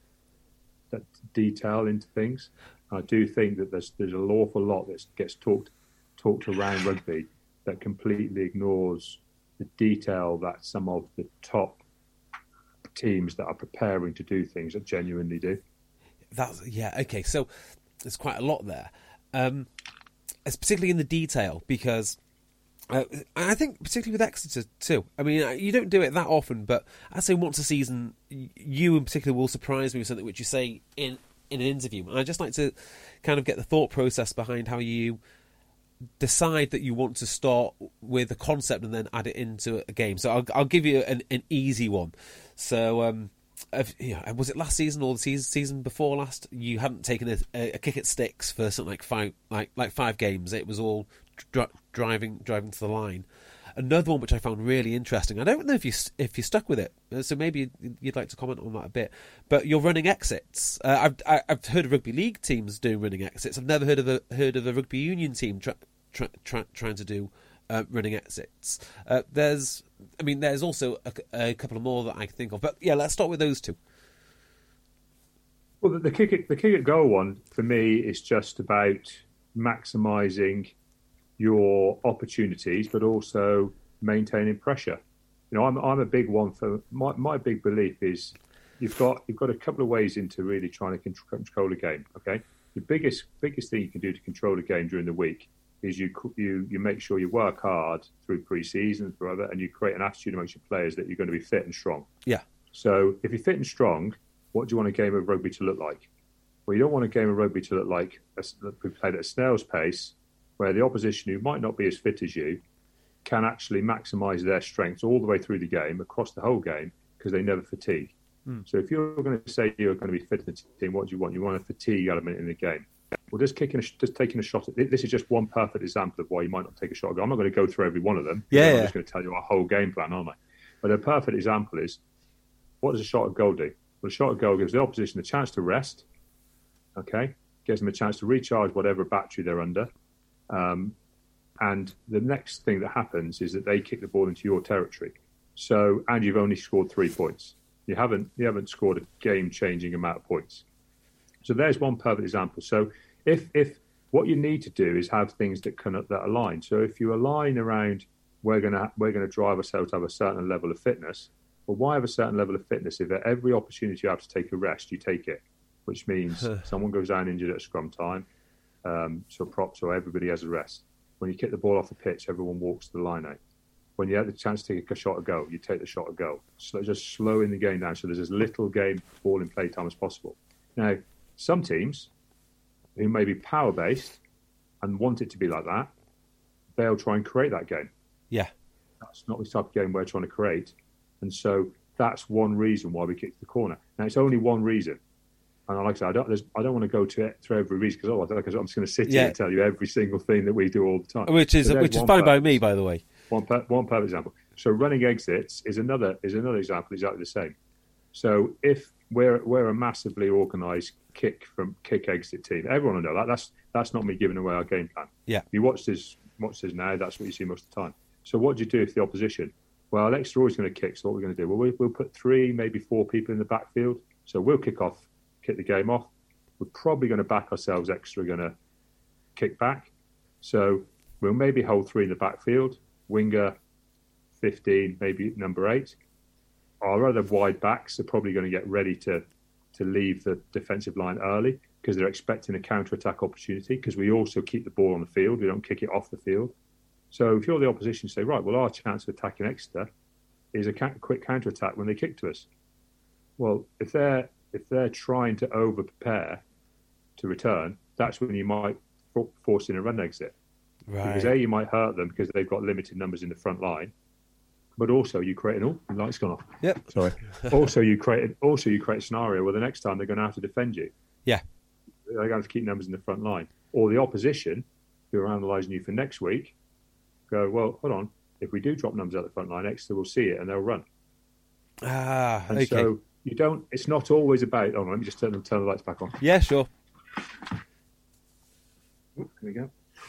that detail into things. And I do think that there's there's an awful lot that gets talked talked around rugby that completely ignores the detail that some of the top teams that are preparing to do things that genuinely do. That's yeah, okay. So there's quite a lot there, um, it's particularly in the detail, because uh, I think particularly with Exeter too. I mean, you don't do it that often, but I'd say once a season, you in particular will surprise me with something which you say in in an interview. And I'd just like to kind of get the thought process behind how you decide that you want to start with a concept and then add it into a game. So I'll, I'll give you an, an easy one. So, um, if, you know, was it last season or the season, season before last? You hadn't taken a, a kick at sticks for something like five, like like five games. It was all dri- driving driving to the line. Another one which I found really interesting. I don't know if you if you stuck with it, so maybe you'd like to comment on that a bit. But you're running exits. Uh, I've I've heard of rugby league teams doing running exits. I've never heard of a heard of a rugby union team try, try, try, trying to do uh, running exits. Uh, there's, I mean, there's also a, a couple of more that I can think of. But yeah, let's start with those two. Well, the, the kick at, the kick at goal one for me is just about maximising your opportunities, but also maintaining pressure. You know, I'm I'm a big one for my my big belief is you've got you've got a couple of ways into really trying to control a game. Okay, the biggest biggest thing you can do to control a game during the week is you you you make sure you work hard through pre-season, through other, and you create an attitude amongst your players that you're going to be fit and strong. Yeah. So if you're fit and strong, what do you want a game of rugby to look like? Well, you don't want a game of rugby to look like a, we played at a snail's pace, where the opposition, who might not be as fit as you, can actually maximise their strengths all the way through the game, across the whole game, because they never fatigue. Mm. So if you're going to say you're going to be fit in the team, what do you want? You want a fatigue element in the game. Well, just kicking, a, just taking a shot. At, this is just one perfect example of why you might not take a shot. I'm not going to go through every one of them. Yeah, I'm yeah. just going to tell you our whole game plan, aren't I? But a perfect example is, what does a shot at goal do? Well, a shot at goal gives the opposition a chance to rest. Okay, gives them a chance to recharge whatever battery they're under. Um, and the next thing that happens is that they kick the ball into your territory. So, and you've only scored three points. You haven't you haven't scored a game-changing amount of points. So there's one perfect example. So if if what you need to do is have things that can that align. So if you align around we're gonna we're gonna drive ourselves to have a certain level of fitness. Well, why have a certain level of fitness if at every opportunity you have to take a rest, you take it, which means someone goes down injured at scrum time, um, so prop, so everybody has a rest. When you kick the ball off the pitch, everyone walks to the line out. When you have the chance to take a shot at goal, you take the shot at goal. So just slowing the game down so there's as little game ball in play time as possible. Now, some teams who may be power-based and want it to be like that, they'll try and create that game. Yeah. That's not the type of game we're trying to create. And so that's one reason why we kicked the corner. Now, it's only one reason. And like I said, I don't, I don't want to go to through every reason because otherwise I'm just going to sit yeah. here and tell you every single thing that we do all the time. Which is which is fine by me, by the way. One per, one perfect example. So running exits is another is another example exactly the same. So if we're we're a massively organised kick from kick exit team, everyone will know that. That's that's not me giving away our game plan. Yeah. If you watch this watch this now, that's what you see most of the time. So what do you do if the opposition? Well, Alex are always going to kick. So what we're going to do? Well, we, we'll put three, maybe four people in the backfield. So we'll kick off, kick the game off. We're probably going to back ourselves extra, going to kick back. So we'll maybe hold three in the backfield. Winger, fifteen, maybe number eight. Our other wide backs are probably going to get ready to, to leave the defensive line early because they're expecting a counter-attack opportunity because we also keep the ball on the field. We don't kick it off the field. So if you're the opposition, say, right, well, our chance of attacking Exeter is a quick counter-attack when they kick to us. Well, if they're if they're trying to over-prepare to return, that's when you might force in a run exit. Right. Because A, you might hurt them because they've got limited numbers in the front line, but also you create an oh, the light's gone off. Yep. Sorry. also you create also you create a scenario where the next time they're going to have to defend you. Yeah. They're going to have to keep numbers in the front line, or the opposition who are analysing you for next week go, well, hold on. If we do drop numbers out the front line, Exeter will see it and they'll run. Ah, and okay. So you don't. It's not always about. Oh, let me just turn, turn the lights back on. Yeah, sure. There we go.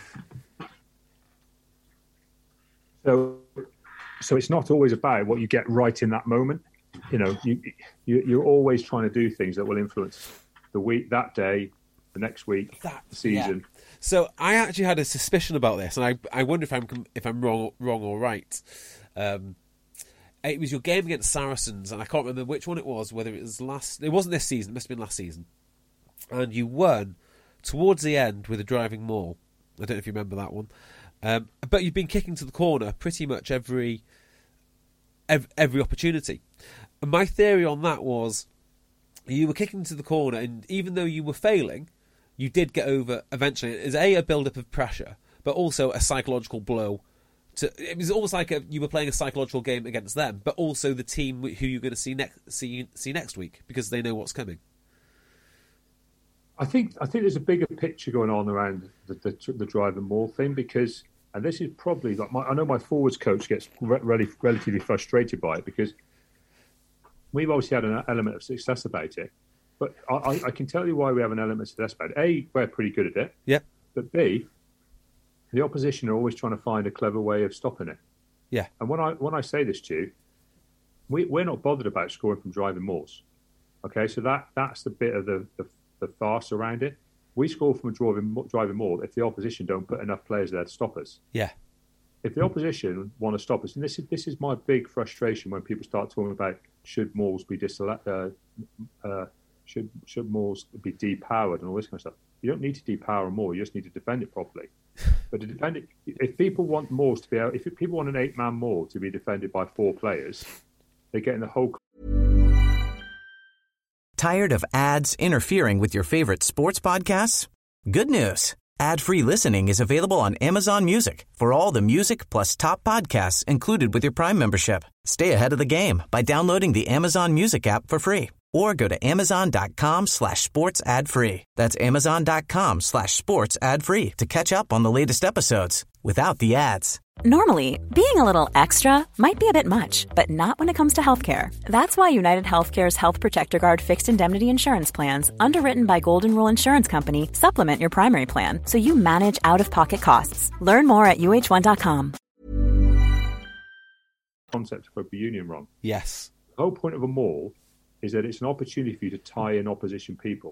So, so it's not always about what you get right in that moment. You know, you, you you're always trying to do things that will influence the week, that day, the next week, that, the season. Yeah. So I actually had a suspicion about this, and I I wonder if I'm if I'm wrong wrong or right. Um, it was your game against Saracens, and I can't remember which one it was. Whether it was last, it wasn't this season. It must have been last season, and you won towards the end with a driving maul. I don't know if you remember that one. Um, but you've been kicking to the corner pretty much every, every every opportunity. And my theory on that was you were kicking to the corner, and even though you were failing, you did get over eventually. It was a, a build-up of pressure, but also a psychological blow. To, it was almost like a, you were playing a psychological game against them, but also the team who you're going to see next see see next week because they know what's coming. I think I think there's a bigger picture going on around the the, the drive and maul thing because, and this is probably like my, I know my forwards coach gets re- really, relatively frustrated by it because we've obviously had an element of success about it, but I, I can tell you why we have an element of success about it. A, we're pretty good at it. Yeah. But B, the opposition are always trying to find a clever way of stopping it. Yeah. And when I when I say this to you, we we're not bothered about scoring from driving mauls. Okay, so that that's the bit of the the the farce around it. We score from a driving, driving maul if the opposition don't put enough players there to stop us. Yeah. If the opposition want to stop us, and this is this is my big frustration when people start talking about should mauls be disallowed, uh, uh, should should mauls be depowered and all this kind of stuff. You don't need to depower a maul. You just need to defend it properly. But to defend it, if people want mauls to be out, if people want an eight-man maul to be defended by four players, they're getting the whole. Tired of ads interfering with your favorite sports podcasts? Good news. Ad-free listening is available on Amazon Music for all the music plus top podcasts included with your Prime membership. Stay ahead of the game by downloading the Amazon Music app for free or go to amazon.com slash sports ad free. That's amazon.com slash sports ad free to catch up on the latest episodes without the ads. Normally, being a little extra might be a bit much, but not when it comes to healthcare. That's why United Healthcare's Health Protector Guard fixed indemnity insurance plans, underwritten by Golden Rule Insurance Company, supplement your primary plan so you manage out-of-pocket costs. Learn more at U H one dot com. Concept of rugby union, Ron. Yes. The whole point of a maul is that it's an opportunity for you to tie in opposition people.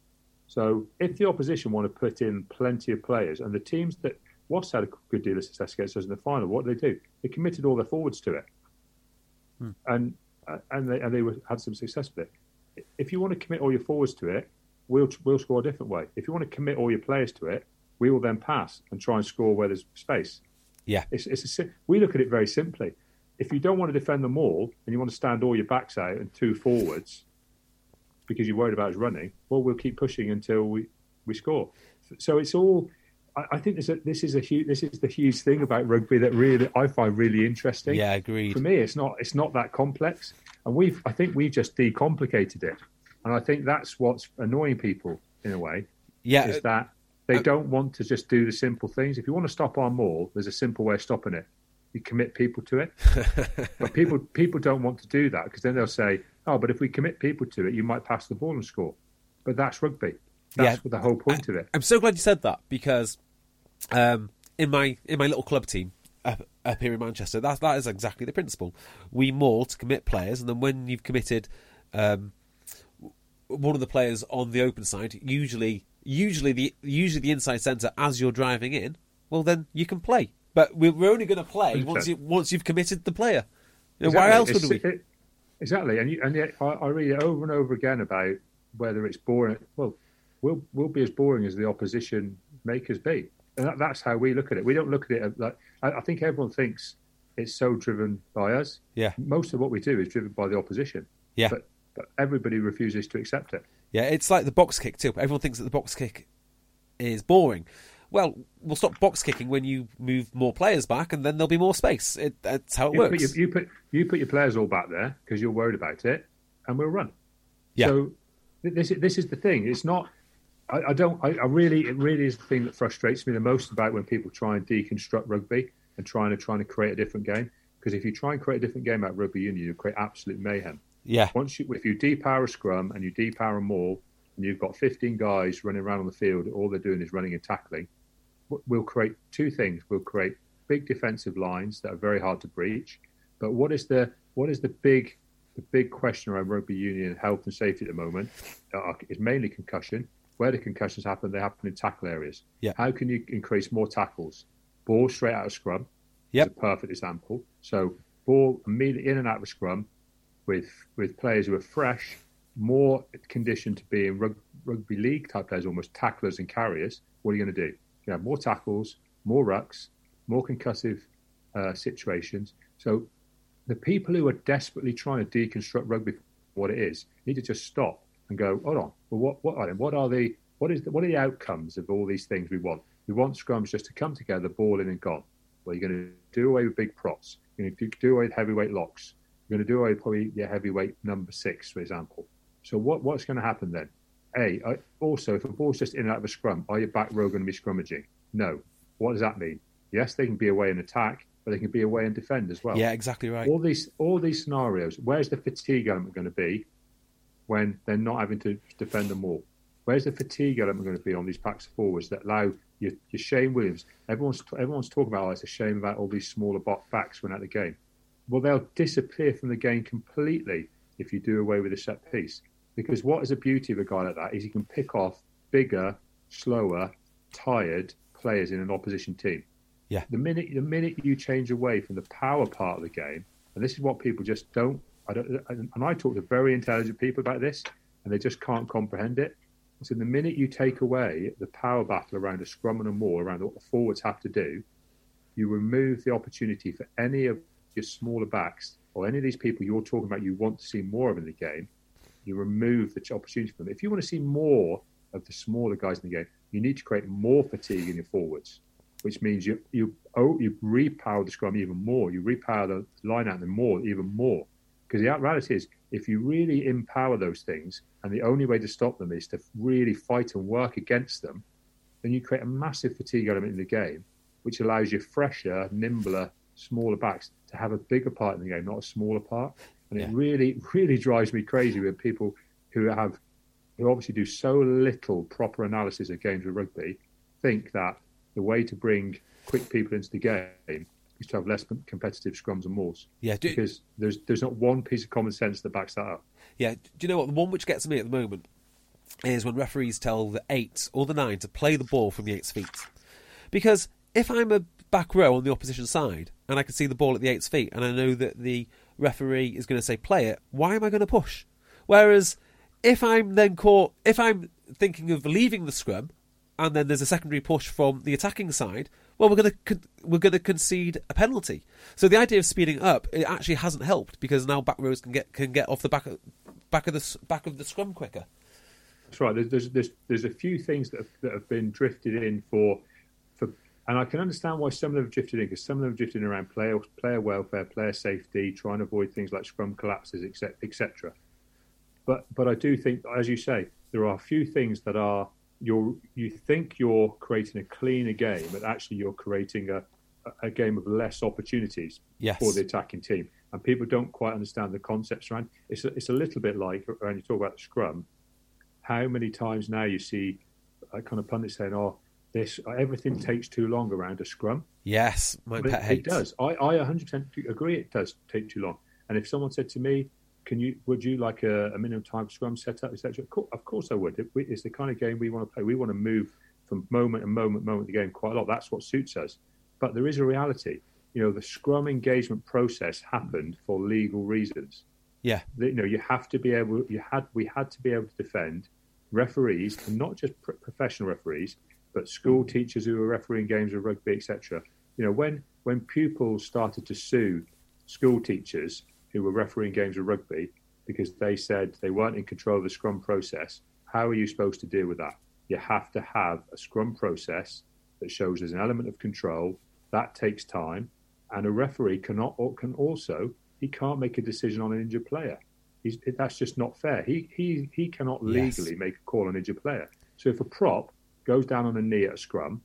So if the opposition want to put in plenty of players, and the teams that Wasps had a good deal of success against us in the final, what did they do? They committed all their forwards to it. Hmm. And uh, and they, and they were, had some success with it. If you want to commit all your forwards to it, we'll, we'll score a different way. If you want to commit all your players to it, we will then pass and try and score where there's space. Yeah. It's, it's a, we look at it very simply. If you don't want to defend them all and you want to stand all your backs out and two forwards because you're worried about us running, well, we'll keep pushing until we, we score. So it's all. I, I think this, this is a huge. This is the huge thing about rugby that really I find really interesting. Yeah, agreed. For me, it's not. It's not that complex, and we've. I think we've just decomplicated it, and I think that's what's annoying people in a way. Yeah, is that they uh, don't want to just do the simple things. If you want to stop our maul, there's a simple way of stopping it. You commit people to it. But people people don't want to do that because then they'll say, oh, but if we commit people to it, you might pass the ball and score. But that's rugby. That's yeah, the whole point I, of it. I'm so glad you said that because um, in my in my little club team up, up here in Manchester, that, that is exactly the principle. We maul to commit players, and then when you've committed um, one of the players on the open side, usually usually the usually the inside centre as you're driving in, well, then you can play. But we're only going to play once you once you've committed the player. You know, exactly. Why else would it's, we? It, exactly, and you, and yet I, I read it over and over again about whether it's boring. Well, we'll we'll be as boring as the opposition make us be, and that, that's how we look at it. We don't look at it like I, I think everyone thinks it's so driven by us. Yeah, most of what we do is driven by the opposition. Yeah, but but everybody refuses to accept it. Yeah, it's like the box kick too. Everyone thinks that the box kick is boring. Well, we'll stop box kicking when you move more players back, and then there'll be more space. It, that's how it you works. Put your, you put you put your players all back there because you're worried about it, and we'll run. Yeah. So this this is the thing. It's not. I, I don't. I, I really. It really is the thing that frustrates me the most about when people try and deconstruct rugby and trying to trying to create a different game. Because if you try and create a different game out of rugby union, you create absolute mayhem. Yeah. Once you, if you depower a scrum and you depower a maul, and you've got fifteen guys running around on the field, all they're doing is running and tackling. We'll create two things. We'll create big defensive lines that are very hard to breach. But what is the what is the big the big question around rugby union health and safety at the moment? Uh, is mainly concussion. Where the concussions happen, they happen in tackle areas. Yeah. How can you increase more tackles? Ball straight out of scrum. Yep. Is a perfect example. So ball immediately in and out of scrum with with players who are fresh, more conditioned to be in rug, rugby league type players, almost tacklers and carriers. What are you going to do? You have more tackles, more rucks, more concussive uh, situations. So the people who are desperately trying to deconstruct rugby for what it is need to just stop and go, hold on. Well, what what are they? What are the what is the, what are the outcomes of all these things we want? We want scrums just to come together, ball in and gone. Well, you're going to do away with big props. You're going to do away with heavyweight locks. You're going to do away with probably your heavyweight number six, for example. So what what's going to happen then? A, I, also, if a ball's just in and out of a scrum, are your back row going to be scrummaging? No. What does that mean? Yes, they can be away and attack, but they can be away and defend as well. Yeah, exactly right. All these all these scenarios, where's the fatigue element going to be when they're not having to defend them all? Where's the fatigue element going to be on these packs of forwards that allow your, your Shane Williams? Everyone's everyone's talking about, oh, it's a shame about all these smaller backs when at the game. Well, they'll disappear from the game completely if you do away with a set piece. Because what is the beauty of a guy like that is he can pick off bigger, slower, tired players in an opposition team. Yeah. The minute the minute you change away from the power part of the game, and this is what people just don't. I don't. And I talk to very intelligent people about this, and they just can't comprehend it. So the minute you take away the power battle around a scrum and a maul, around what the forwards have to do, you remove the opportunity for any of your smaller backs or any of these people you're talking about you want to see more of in the game you remove the opportunity for them. If you want to see more of the smaller guys in the game, you need to create more fatigue in your forwards, which means you you oh, you repower the scrum even more. You repower the line out them more, even more. Because the reality is, if you really empower those things, and the only way to stop them is to really fight and work against them, then you create a massive fatigue element in the game, which allows you fresher, nimbler, smaller backs to have a bigger part in the game, not a smaller part. And yeah. it really, really drives me crazy with people who have, who obviously do so little proper analysis of games of rugby, think that the way to bring quick people into the game is to have less competitive scrums and mauls. Yeah, do, because there's there's not one piece of common sense that backs that up. Yeah, do you know what? The one which gets me at the moment is when referees tell the eight or the nine to play the ball from the eight's feet. Because if I'm a back row on the opposition side and I can see the ball at the eight's feet and I know that the referee is going to say play it, why am I going to push? Whereas if I'm then caught, if I'm thinking of leaving the scrum and then there's a secondary push from the attacking side, well, we're going to we're going to concede a penalty. So the idea of speeding up, it actually hasn't helped because now back rows can get can get off the back of, back of the back of the scrum quicker. That's right. There's there's there's a few things that have, that have been drifted in for for, and I can understand why some of them have drifted in because some of them have drifted in around player player welfare, player safety, trying to avoid things like scrum collapses, et cetera. But but I do think, as you say, there are a few things that are. You're, you think you're creating a cleaner game, but actually you're creating a, a game of less opportunities yes. for the attacking team. And people don't quite understand the concepts around. It's a, it's a little bit like, when you talk about the scrum, how many times now you see a kind of pundits saying, oh, this everything takes too long around a scrum. Yes, my pet it, hates. It does. I, I one hundred percent agree it does take too long. And if someone said to me, Can you? Would you like a, a minimum time scrum setup, et cetera? Of course I would. It, it's the kind of game we want to play. We want to move from moment and moment, moment of the game quite a lot. That's what suits us. But there is a reality. You know, the scrum engagement process happened for legal reasons. Yeah. The, you know, you have to be able. You had. We had to be able to defend referees, and not just pr- professional referees, but school teachers who were refereeing games of rugby, et cetera. You know, when when pupils started to sue school teachers who were refereeing games of rugby because they said they weren't in control of the scrum process, how are you supposed to deal with that? You have to have a scrum process that shows there's an element of control. That takes time. And a referee cannot or can also, he can't make a decision on an injured player. He's, that's just not fair. He he he cannot legally yes. make a call on an injured player. So if a prop goes down on a knee at a scrum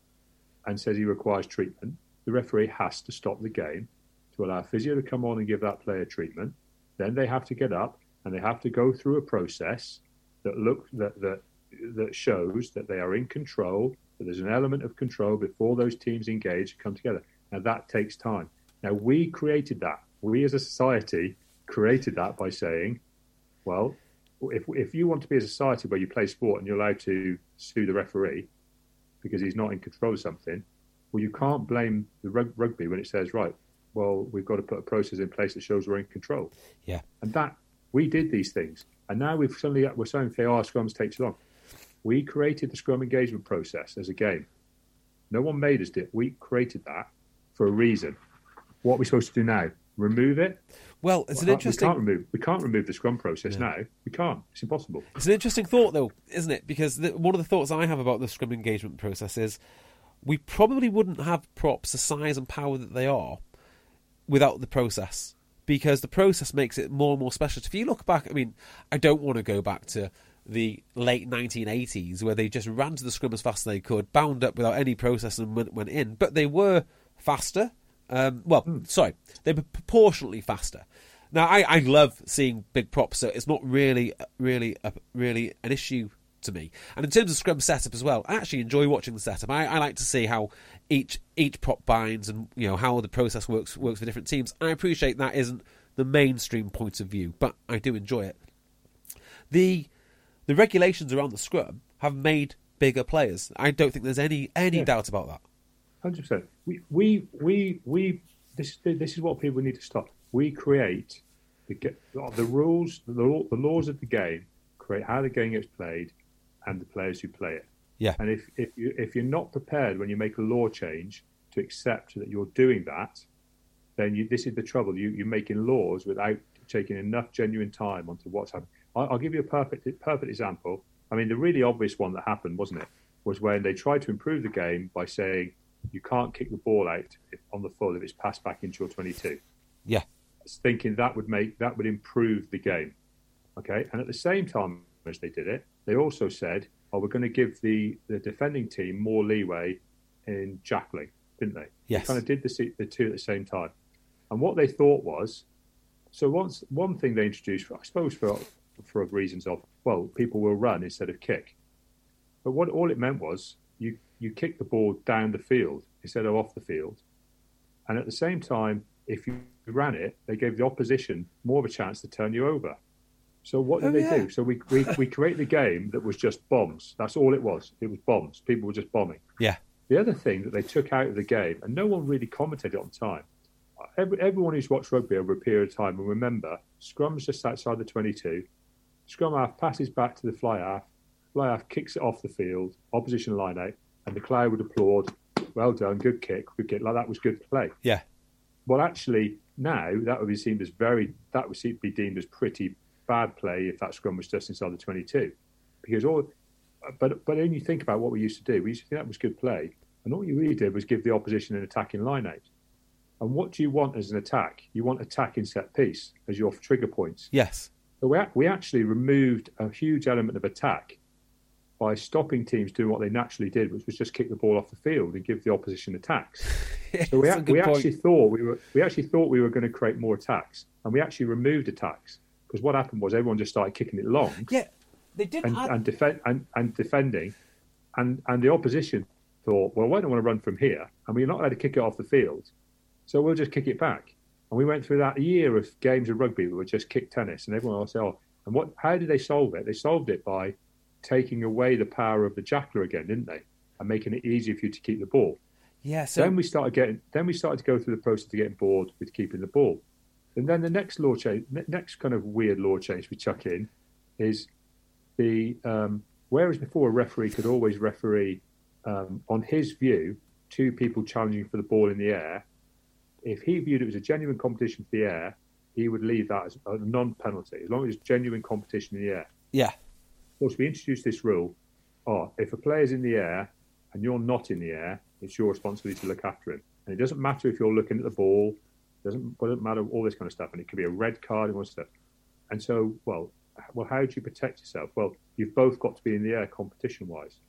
and says he requires treatment, the referee has to stop the game to allow physio to come on and give that player treatment. Then they have to get up and they have to go through a process that look that that that shows that they are in control, that there's an element of control before those teams engage and come together. Now that takes time. Now we created that. We as a society created that by saying, well, if if you want to be a society where you play sport and you're allowed to sue the referee because he's not in control of something, well, you can't blame the rug- rugby when it says, right, well, we've got to put a process in place that shows we're in control. Yeah. And that, we did these things. And now we've suddenly, we're saying, okay, oh, scrums take too long. We created the scrum engagement process as a game. No one made us do it. We created that for a reason. What are we supposed to do now? Remove it? Well, it's well, an interesting... We can't remove, we can't remove the scrum process no. now. We can't. It's impossible. It's an interesting thought, though, isn't it? Because the, one of the thoughts I have about the scrum engagement process is we probably wouldn't have props the size and power that they are without the process, because the process makes it more and more specialist. If you look back, I mean, I don't want to go back to the late nineteen eighties where they just ran to the scrum as fast as they could, bound up without any process and went, went in, but they were faster. Um, well, mm. sorry, they were proportionately faster. Now, I, I love seeing big props, so it's not really, really, a, really an issue to me. And in terms of scrum setup as well, I actually enjoy watching the setup. I, I like to see how each each prop binds and, you know, how the process works works for different teams. I appreciate that isn't the mainstream point of view, but I do enjoy it. The the regulations around the scrum have made bigger players. I don't think there's any any yeah. doubt about that. one hundred percent. We we we we this this is what people need to stop. We create the the rules, the, the laws of the game, create how the game gets played, and the players who play it. Yeah. And if if you if you're not prepared when you make a law change to accept that you're doing that, then you, this is the trouble. You you're making laws without taking enough genuine time onto what's happening. I'll, I'll give you a perfect perfect example. I mean, the really obvious one that happened, wasn't it, was when they tried to improve the game by saying you can't kick the ball out on the full if it's passed back into your twenty-two. Yeah. Thinking that would make that would improve the game. Okay. And at the same time as they did it, they also said, oh, we're going to give the, the defending team more leeway in jackling, didn't they? Yes. They kind of did the, the two at the same time. And what they thought was, so once one thing they introduced, I suppose for for reasons of, well, people will run instead of kick. But what all it meant was you, you kick the ball down the field instead of off the field. And at the same time, if you ran it, they gave the opposition more of a chance to turn you over. So what did oh, they yeah. do? So we, we we created a game that was just bombs. That's all it was. It was bombs. People were just bombing. Yeah. The other thing that they took out of the game, and no one really commented on time, every, everyone who's watched rugby over a period of time will remember, scrum's just outside the twenty-two, scrum half passes back to the fly half, fly half kicks it off the field, opposition line out, and the crowd would applaud, well done, good kick, good kick, like that was good play. Yeah. Well, actually, now that would be seen as very, that would be deemed as pretty bad play if that scrum was just inside the twenty-two. Because all, but but then you think about what we used to do. We used to think that was good play, and all you really did was give the opposition an attacking line out. And what do you want as an attack? You want attacking set piece as your trigger points. Yes. So we, we actually removed a huge element of attack by stopping teams doing what they naturally did, which was just kick the ball off the field and give the opposition attacks. Yeah, so we, we actually point. thought we were we actually thought we were going to create more attacks, and we actually removed attacks because what happened was everyone just started kicking it long. Yeah, they did and add... and, defend, and and defending, and and the opposition thought, well, I don't want to run from here, and we're not allowed to kick it off the field, so we'll just kick it back. And we went through that year of games of rugby that were just kick tennis, and everyone else said, oh, and what? How did they solve it? They solved it by taking away the power of the jackler again, didn't they? And making it easier for you to keep the ball. Yeah. So then we started getting. Then we started to go through the process of getting bored with keeping the ball. And then the next law change, next kind of weird law change we chuck in, is the um, whereas before a referee could always referee um, on his view two people challenging for the ball in the air. If he viewed it as a genuine competition for the air, he would leave that as a non-penalty, as long as it's genuine competition in the air. Yeah. Of course, we introduced this rule, oh, if a player's in the air and you're not in the air, it's your responsibility to look after him. And it doesn't matter if you're looking at the ball, it doesn't, it doesn't matter, all this kind of stuff. And it could be a red card and all this stuff. And so, well, well, how do you protect yourself? Well, you've both got to be in the air competition-wise.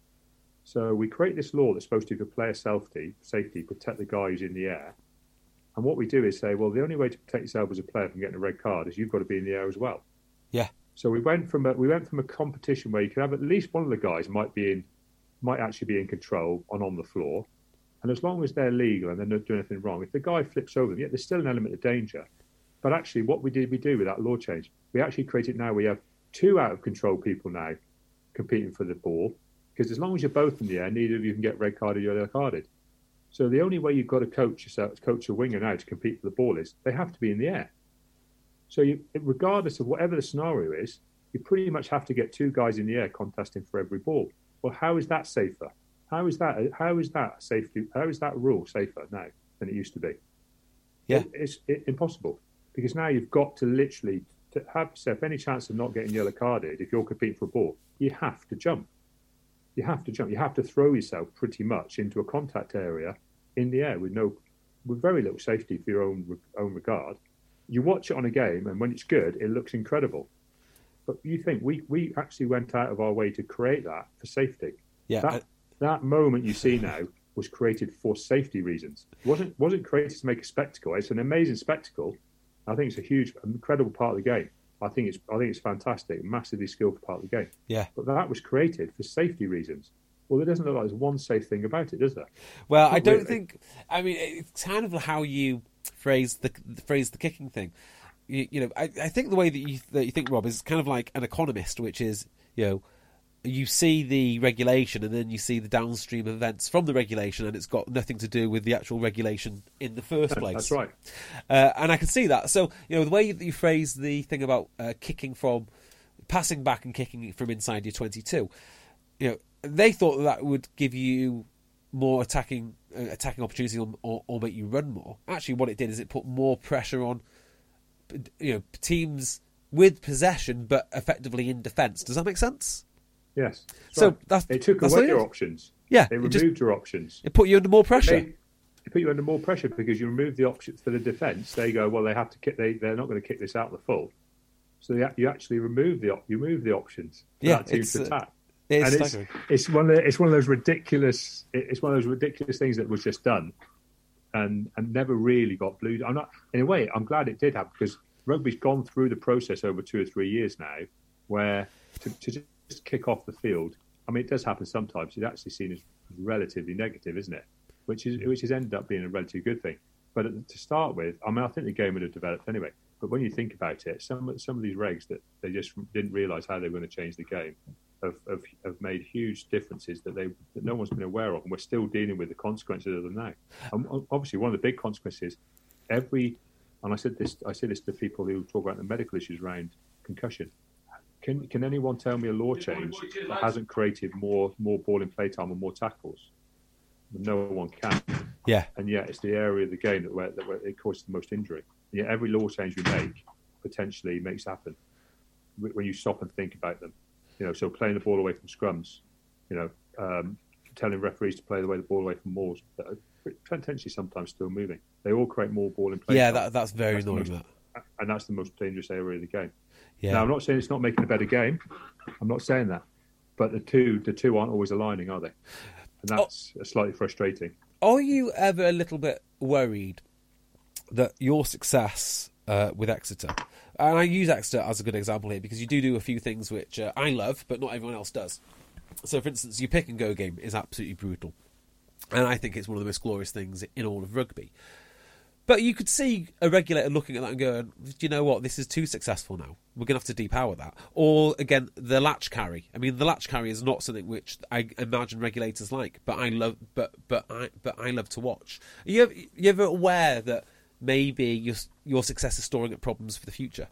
So we create this law that's supposed to, for player safety, safety, protect the guy who's in the air. And what we do is say, well, the only way to protect yourself as a player from getting a red card is you've got to be in the air as well. Yeah. So we went from a, we went from a competition where you could have at least one of the guys might be in, might actually be in control and on the floor, and as long as they're legal and they're not doing anything wrong, if the guy flips over them, yeah, there's still an element of danger. But actually, what we did we do with that law change? We actually created now we have two out of control people now competing for the ball, because as long as you're both in the air, neither of you can get red carded or yellow carded. So the only way you've got to coach yourself, coach a winger now to compete for the ball is they have to be in the air. So you, regardless of whatever the scenario is, you pretty much have to get two guys in the air contesting for every ball. Well, how is that safer? How is that? How is that safety? How is that rule safer now than it used to be? Yeah, it, it's it, impossible, because now you've got to literally to have yourself any chance of not getting yellow carded. If you're competing for a ball, you have to jump. You have to jump. You have to throw yourself pretty much into a contact area in the air with no, with very little safety for your own own regard. You watch it on a game, and when it's good, it looks incredible. But you think we, we actually went out of our way to create that for safety. Yeah. That, I... that moment you see now was created for safety reasons. It wasn't wasn't created to make a spectacle. It's an amazing spectacle. I think it's a huge, incredible part of the game. I think it's I think it's fantastic, massively skillful part of the game. Yeah. But that was created for safety reasons. Well, there doesn't look like there's one safe thing about it, does there? Well, I don't really. think. I mean, it's kind of how you phrase the phrase the kicking thing. You, you know, I, I think the way that you that you think, Rob, is kind of like an economist, which is, you know, you see the regulation and then you see the downstream events from the regulation, and it's got nothing to do with the actual regulation in the first place. That's right. Uh, and I can see that. So, you know, the way that you phrase the thing about uh, kicking from, passing back and kicking from inside your twenty-two, you know, they thought that, that would give you more attacking uh, attacking opportunity or, or, or make you run more. Actually, what it did is it put more pressure on you know, teams with possession but effectively in defence. Does that make sense? Yes. So right. that's, it took that's away your it. options. Yeah, it removed it just, your options. It put you under more pressure. It, made, it put you under more pressure because you remove the options for the defence. They go, well, they have to kick. They they're not going to kick this out the full. So they, you actually remove the you remove the options for yeah, that team it's, to attack. Uh, it's and it's, it's one of the, it's one of those ridiculous it's one of those ridiculous things that was just done, and and never really got blue. I'm not in a way. I'm glad it did happen because rugby's gone through the process over two or three years now, where to, to just kick off the field. I mean, it does happen sometimes. It's actually seen as relatively negative, isn't it? Which is which has ended up being a relatively good thing. But to start with, I mean, I think the game would have developed anyway. But when you think about it, some some of these regs that they just didn't realise how they were going to change the game have, have, have made huge differences that they that no one's been aware of, and we're still dealing with the consequences of them now. And obviously, one of the big consequences, every and I said this I say this to people who talk about the medical issues around concussion. Can can anyone tell me a law change that hasn't created more more ball in play time and more tackles? No one can. Yeah. And yet it's the area of the game that where, that where it causes the most injury. And yet every law change we make potentially makes happen when you stop and think about them. You know, so playing the ball away from scrums, you know, um, telling referees to play the way the ball away from mauls that are potentially sometimes still moving. They all create more ball in play. Yeah, time. that, that's very that's annoying. Most, that. And that's the most dangerous area of the game. Yeah. Now, I'm not saying it's not making a better game. I'm not saying that. But the two, the two aren't always aligning, are they? And that's oh. slightly frustrating. Are you ever a little bit worried that your success uh, with Exeter, and I use Exeter as a good example here because you do do a few things which uh, I love, but not everyone else does. So, for instance, your pick and go game is absolutely brutal, and I think it's one of the most glorious things in all of rugby. But you could see a regulator looking at that and going, do you know what, this is too successful now. We're going to have to depower that. Or, again, the latch carry. I mean, the latch carry is not something which I imagine regulators like, but I love but but I but I love to watch. Are you ever, you ever aware that maybe your, your success is storing up problems for the future?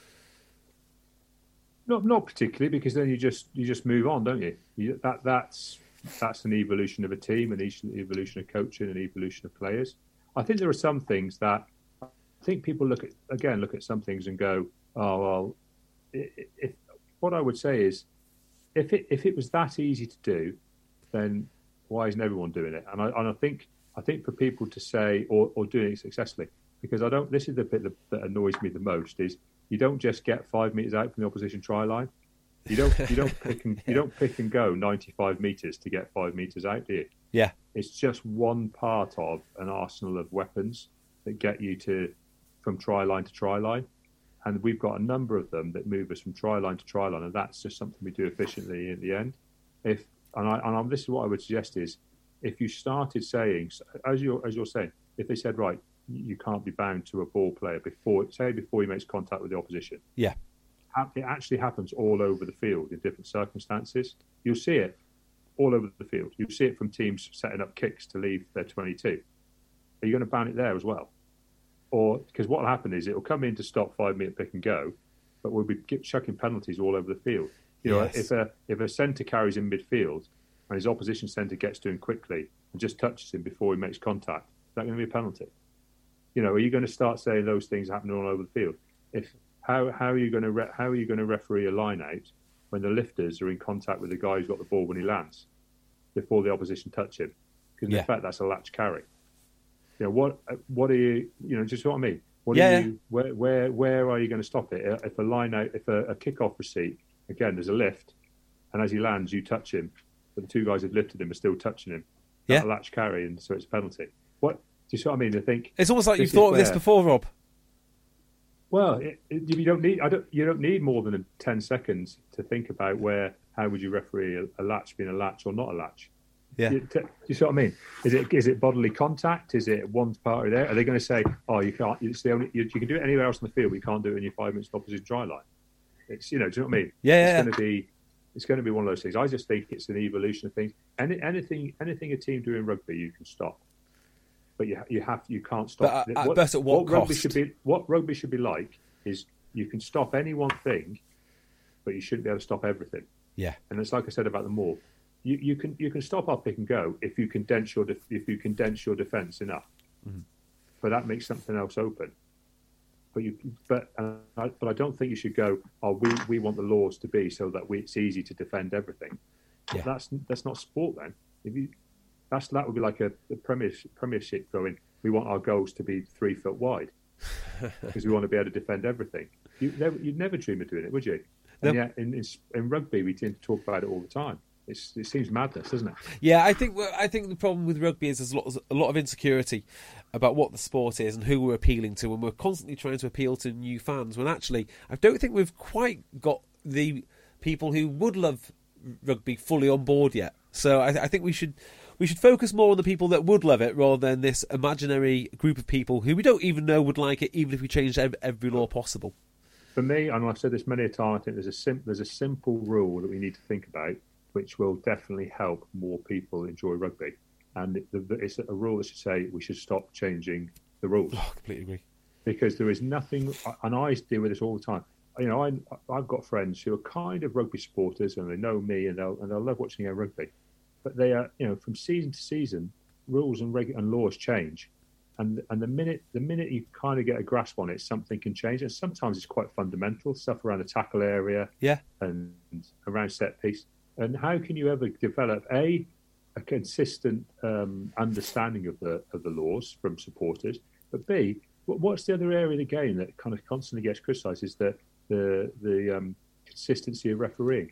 Not not particularly, because then you just you just move on, don't you? you that That's that's an evolution of a team, an evolution of coaching, an evolution of players. I think there are some things that I think people look at, again, look at some things and go, oh, well, if, what I would say is, if it if it was that easy to do, then why isn't everyone doing it? And I and I think I think for people to say or, or doing it successfully, because I don't. This is the bit that, that annoys me the most is you don't just get five meters out from the opposition try line. You don't you don't pick and you don't pick and go ninety-five meters to get five meters out, do you? Yeah. It's just one part of an arsenal of weapons that get you to from try line to try line. And we've got a number of them that move us from try line to try line, and that's just something we do efficiently at the end. If and I and I'm, this is what I would suggest is if you started saying, as you're as you're saying, if they said, right, you can't be bound to a ball player before say before he makes contact with the opposition. Yeah. It actually happens all over the field in different circumstances. You'll see it all over the field. You'll see it from teams setting up kicks to leave their twenty-two. Are you going to ban it there as well? Or because what will happen is it will come in to stop five minute pick and go, but we'll be chucking penalties all over the field. You know, yes. if a if a centre carries in midfield and his opposition centre gets to him quickly and just touches him before he makes contact, is that going to be a penalty? You know, are you going to start saying those things happening all over the field? If how how are you going to re- how are you going to referee a line out when the lifters are in contact with the guy who's got the ball when he lands before the opposition touch him? Because in yeah. fact, that's a latch carry. You know, what what are you, you know, just what I mean? What yeah, are you, where, where, where are you going to stop it? If a line out, if a, a kick-off receipt, again, there's a lift, and as he lands, you touch him, but the two guys who've lifted him are still touching him. That's yeah. a latch carry, and so it's a penalty. What, do you see what I mean? I think it's almost like you've thought of where, this before, Rob. Well, it, it, you don't need, I don't, you don't need more than ten seconds to think about where, how would you referee a, a latch being a latch or not a latch? Yeah. You, do you see what I mean? Is it is it bodily contact? Is it one party there? Are they going to say, oh, you can't? It's the only you, you can do it anywhere else on the field, but you can't do it in your five minutes opposite try line. It's you know, do you know what I mean? Yeah. It's yeah. going to be it's going to be one of those things. I just think it's an evolution of things. Any anything anything a team do in rugby, you can stop, but you you have you can't stop. But, uh, what, but at what, what rugby cost? should be what rugby should be like is you can stop any one thing, but you shouldn't be able to stop everything. Yeah. And it's like I said about the maul. You, you can you can stop our pick and go if you condense your def, if you condense your defence enough, mm-hmm. but that makes something else open. But you, but uh, I, but I don't think you should go. Oh, we, we want the laws to be so that we, it's easy to defend everything. Yeah. That's that's not sport then. If you, that's that would be like a, a premiership, premiership going. We want our goals to be three foot wide because we want to be able to defend everything. You never, you'd never dream of doing it, would you? And nope. Yet in, in in rugby, we tend to talk about it all the time. It's, it seems madness, doesn't it? Yeah, I think I think the problem with rugby is there's a lot, a lot of insecurity about what the sport is and who we're appealing to, and we're constantly trying to appeal to new fans. When actually, I don't think we've quite got the people who would love rugby fully on board yet. So I, I think we should we should focus more on the people that would love it rather than this imaginary group of people who we don't even know would like it, even if we changed every law possible. For me, and I've said this many a time, I think there's a sim- there's a simple rule that we need to think about, which will definitely help more people enjoy rugby. And it, the, it's a rule that should say we should stop changing the rules. Oh, I completely agree. Because there is nothing, and I deal with this all the time. You know, I, I've got friends who are kind of rugby supporters, and they know me, and they'll and they'll love watching their rugby. But they are, you know, from season to season, rules and reg- and laws change, and and the minute the minute you kind of get a grasp on it, something can change. And sometimes it's quite fundamental stuff around the tackle area, yeah, and around set piece. And how can you ever develop a a consistent um, understanding of the of the laws from supporters? But B, what's the other area of the game that kind of constantly gets criticised is the the the um, consistency of refereeing.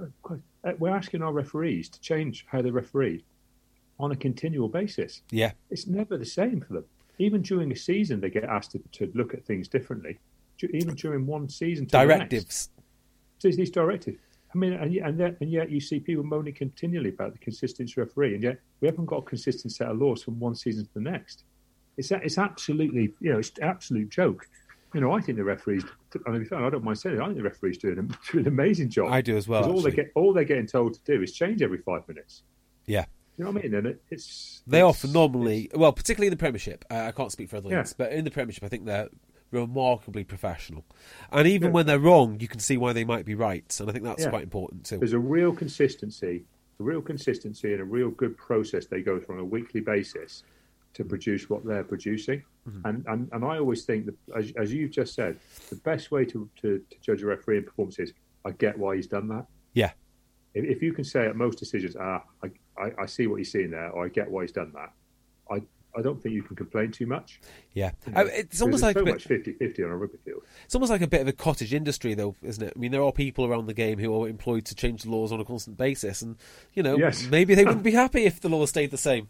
We're asking our referees to change how they referee on a continual basis. Yeah, it's never the same for them. Even during a season, they get asked to, to look at things differently. Even during one season, to directives. The next. So these directives. I mean, and yet, and, yet, and yet you see people moaning continually about the consistency of referee, and yet we haven't got a consistent set of laws from one season to the next. It's it's absolutely, you know, it's an absolute joke. You know, I think the referees, I don't mind saying it, I think the referees do an, do an amazing job. I do as well. All they get, all they're getting told to do is change every five minutes. Yeah. You know what I mean? And it, it's They it's, are phenomenally, well, particularly in the Premiership. Uh, I can't speak for other leagues, yeah. but in the Premiership, I think they're remarkably professional. And even yeah. when they're wrong, you can see why they might be right. And I think that's yeah. quite important too. There's a real consistency, a real consistency and a real good process they go through on a weekly basis to produce what they're producing. Mm-hmm. And, and and I always think that, as, as you've just said, the best way to, to, to judge a referee in performance is, I get why he's done that. Yeah. If, if you can say at most decisions, ah, I, I, I see what he's seeing there, or I get why he's done that, I I don't think you can complain too much. Yeah. You know, uh, it's almost like so a bit, much fifty-fifty on a rugby field. It's almost like a bit of a cottage industry, though, isn't it? I mean, there are people around the game who are employed to change the laws on a constant basis, and, you know, yes. maybe they wouldn't be happy if the laws stayed the same.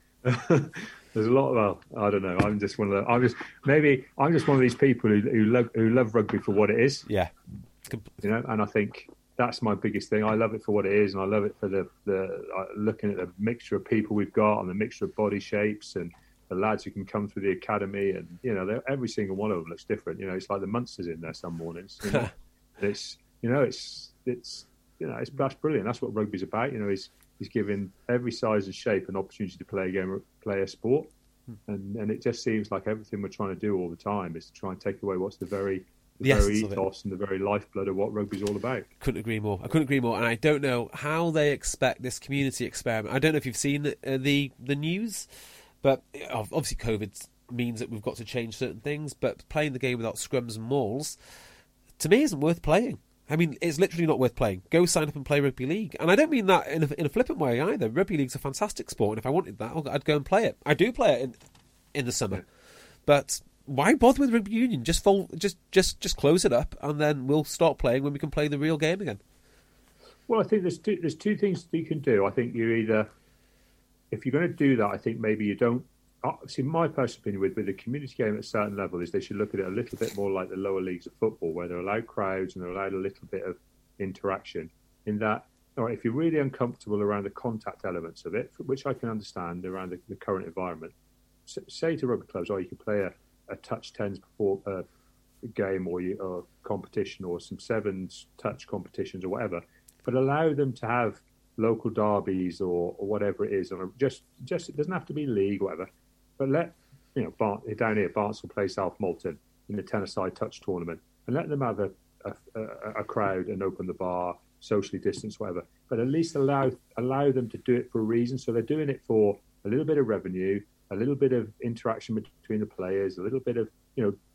There's a lot. Well, I don't know. I'm just one of the. I'm just maybe I'm just one of these people who, who love who love rugby for what it is. Yeah, you know, and I think that's my biggest thing. I love it for what it is, and I love it for the the uh, looking at the mixture of people we've got and the mixture of body shapes and the lads who can come through the academy, and you know, every single one of them looks different. You know, it's like the Munsters in there some mornings. You know? it's you know, it's it's you know, it's that's brilliant. That's what rugby's about. You know, is He's given every size and shape an opportunity to play a game, play a sport, and and it just seems like everything we're trying to do all the time is to try and take away what's the very, the the very ethos and the very lifeblood of what rugby's all about. Couldn't agree more. I couldn't agree more, and I don't know how they expect this community experiment. I don't know if you've seen the uh, the, the news, but obviously COVID means that we've got to change certain things. But playing the game without scrums and mauls, to me, isn't worth playing. I mean, it's literally not worth playing. Go sign up and play rugby league. And I don't mean that in a, in a flippant way either. Rugby league's a fantastic sport, and if I wanted that, I'd go and play it. I do play it in, in the summer. Yeah. But why bother with rugby union? Just, fold, just just just close it up, and then we'll start playing when we can play the real game again. Well, I think there's two, there's two things you can do. I think you either, if you're going to do that, I think maybe you don't, see, my personal opinion with, with the community game at a certain level is they should look at it a little bit more like the lower leagues of football, where they're allowed crowds and they're allowed a little bit of interaction. In that, all right, if you're really uncomfortable around the contact elements of it, which I can understand around the, the current environment, say to rugby clubs, oh, you can play a, a touch tens before uh, a game or, you, or competition or some sevens touch competitions or whatever, but allow them to have local derbies or, or whatever it is. And just, just it doesn't have to be league or whatever. But let, you know, Bart, down here, Barts will play South Molton in the ten-a-side touch tournament, and let them have a, a, a crowd and open the bar, socially distanced, whatever. But at least allow allow them to do it for a reason. So they're doing it for a little bit of revenue, a little bit of interaction between the players, a little bit of, you know,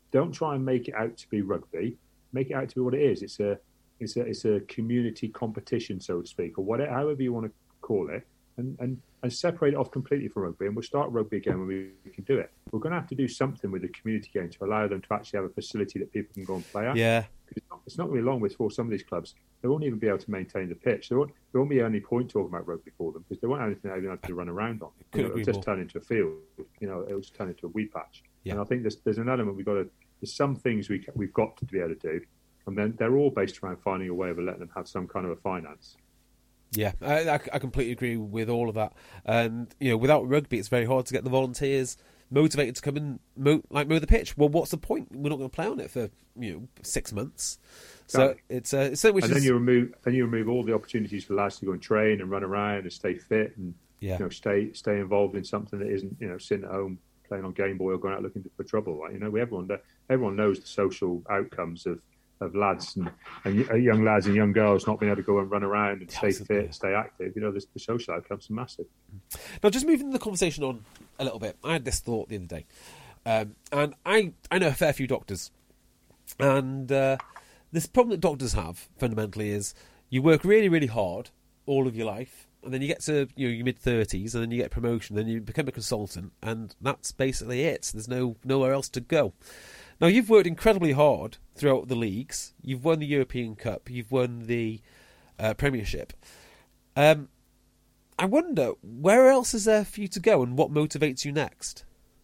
don't try and make it out to be rugby. Make it out to be what it is. It's a it's a it's a community competition, so to speak, or whatever, however you want to call it, and and and separate it off completely from rugby. And we'll start rugby again when we, we can do it. We're going to have to do something with the community game to allow them to actually have a facility that people can go and play at. Yeah, it's not, it's not going to be long before some of these clubs, they won't even be able to maintain the pitch. There won't, there won't be any point talking about rugby for them because they won't have anything they have to run around on. You know, it'll just turn into a field. You know, it'll just turn into a wee patch. Yeah. And I think there's there's an element we've got to. There's some things we we've got to be able to do, and then they're all based around finding a way of letting them have some kind of a finance. Yeah, I, I completely agree with all of that. And you know, without rugby, it's very hard to get the volunteers motivated to come and mow, like mow the pitch. Well, what's the point? We're not going to play on it for you know six months. So exactly. it's uh, it's something which and is... then you remove then you remove all the opportunities for lads to go and train and run around and stay fit and yeah. you know stay stay involved in something that isn't you know sitting at home playing on Game Boy or going out looking for trouble. Right? You know, we everyone everyone knows the social outcomes of. of lads and, and young lads and young girls not being able to go and run around and stay fit and stay active. You know, the, the social outcomes are massive. Now, just moving the conversation on a little bit, I had this thought the other day. Um, and I, I know a fair few doctors. And uh, this problem that doctors have, fundamentally, is you work really, really hard all of your life, and then you get to you know, your mid-thirties, and then you get a promotion, then you become a consultant, and that's basically it. There's no nowhere else to go. Now, you've worked incredibly hard throughout the leagues. You've won the European Cup. You've won the uh, Premiership. Um, I wonder, where else is there for you to go and what motivates you next?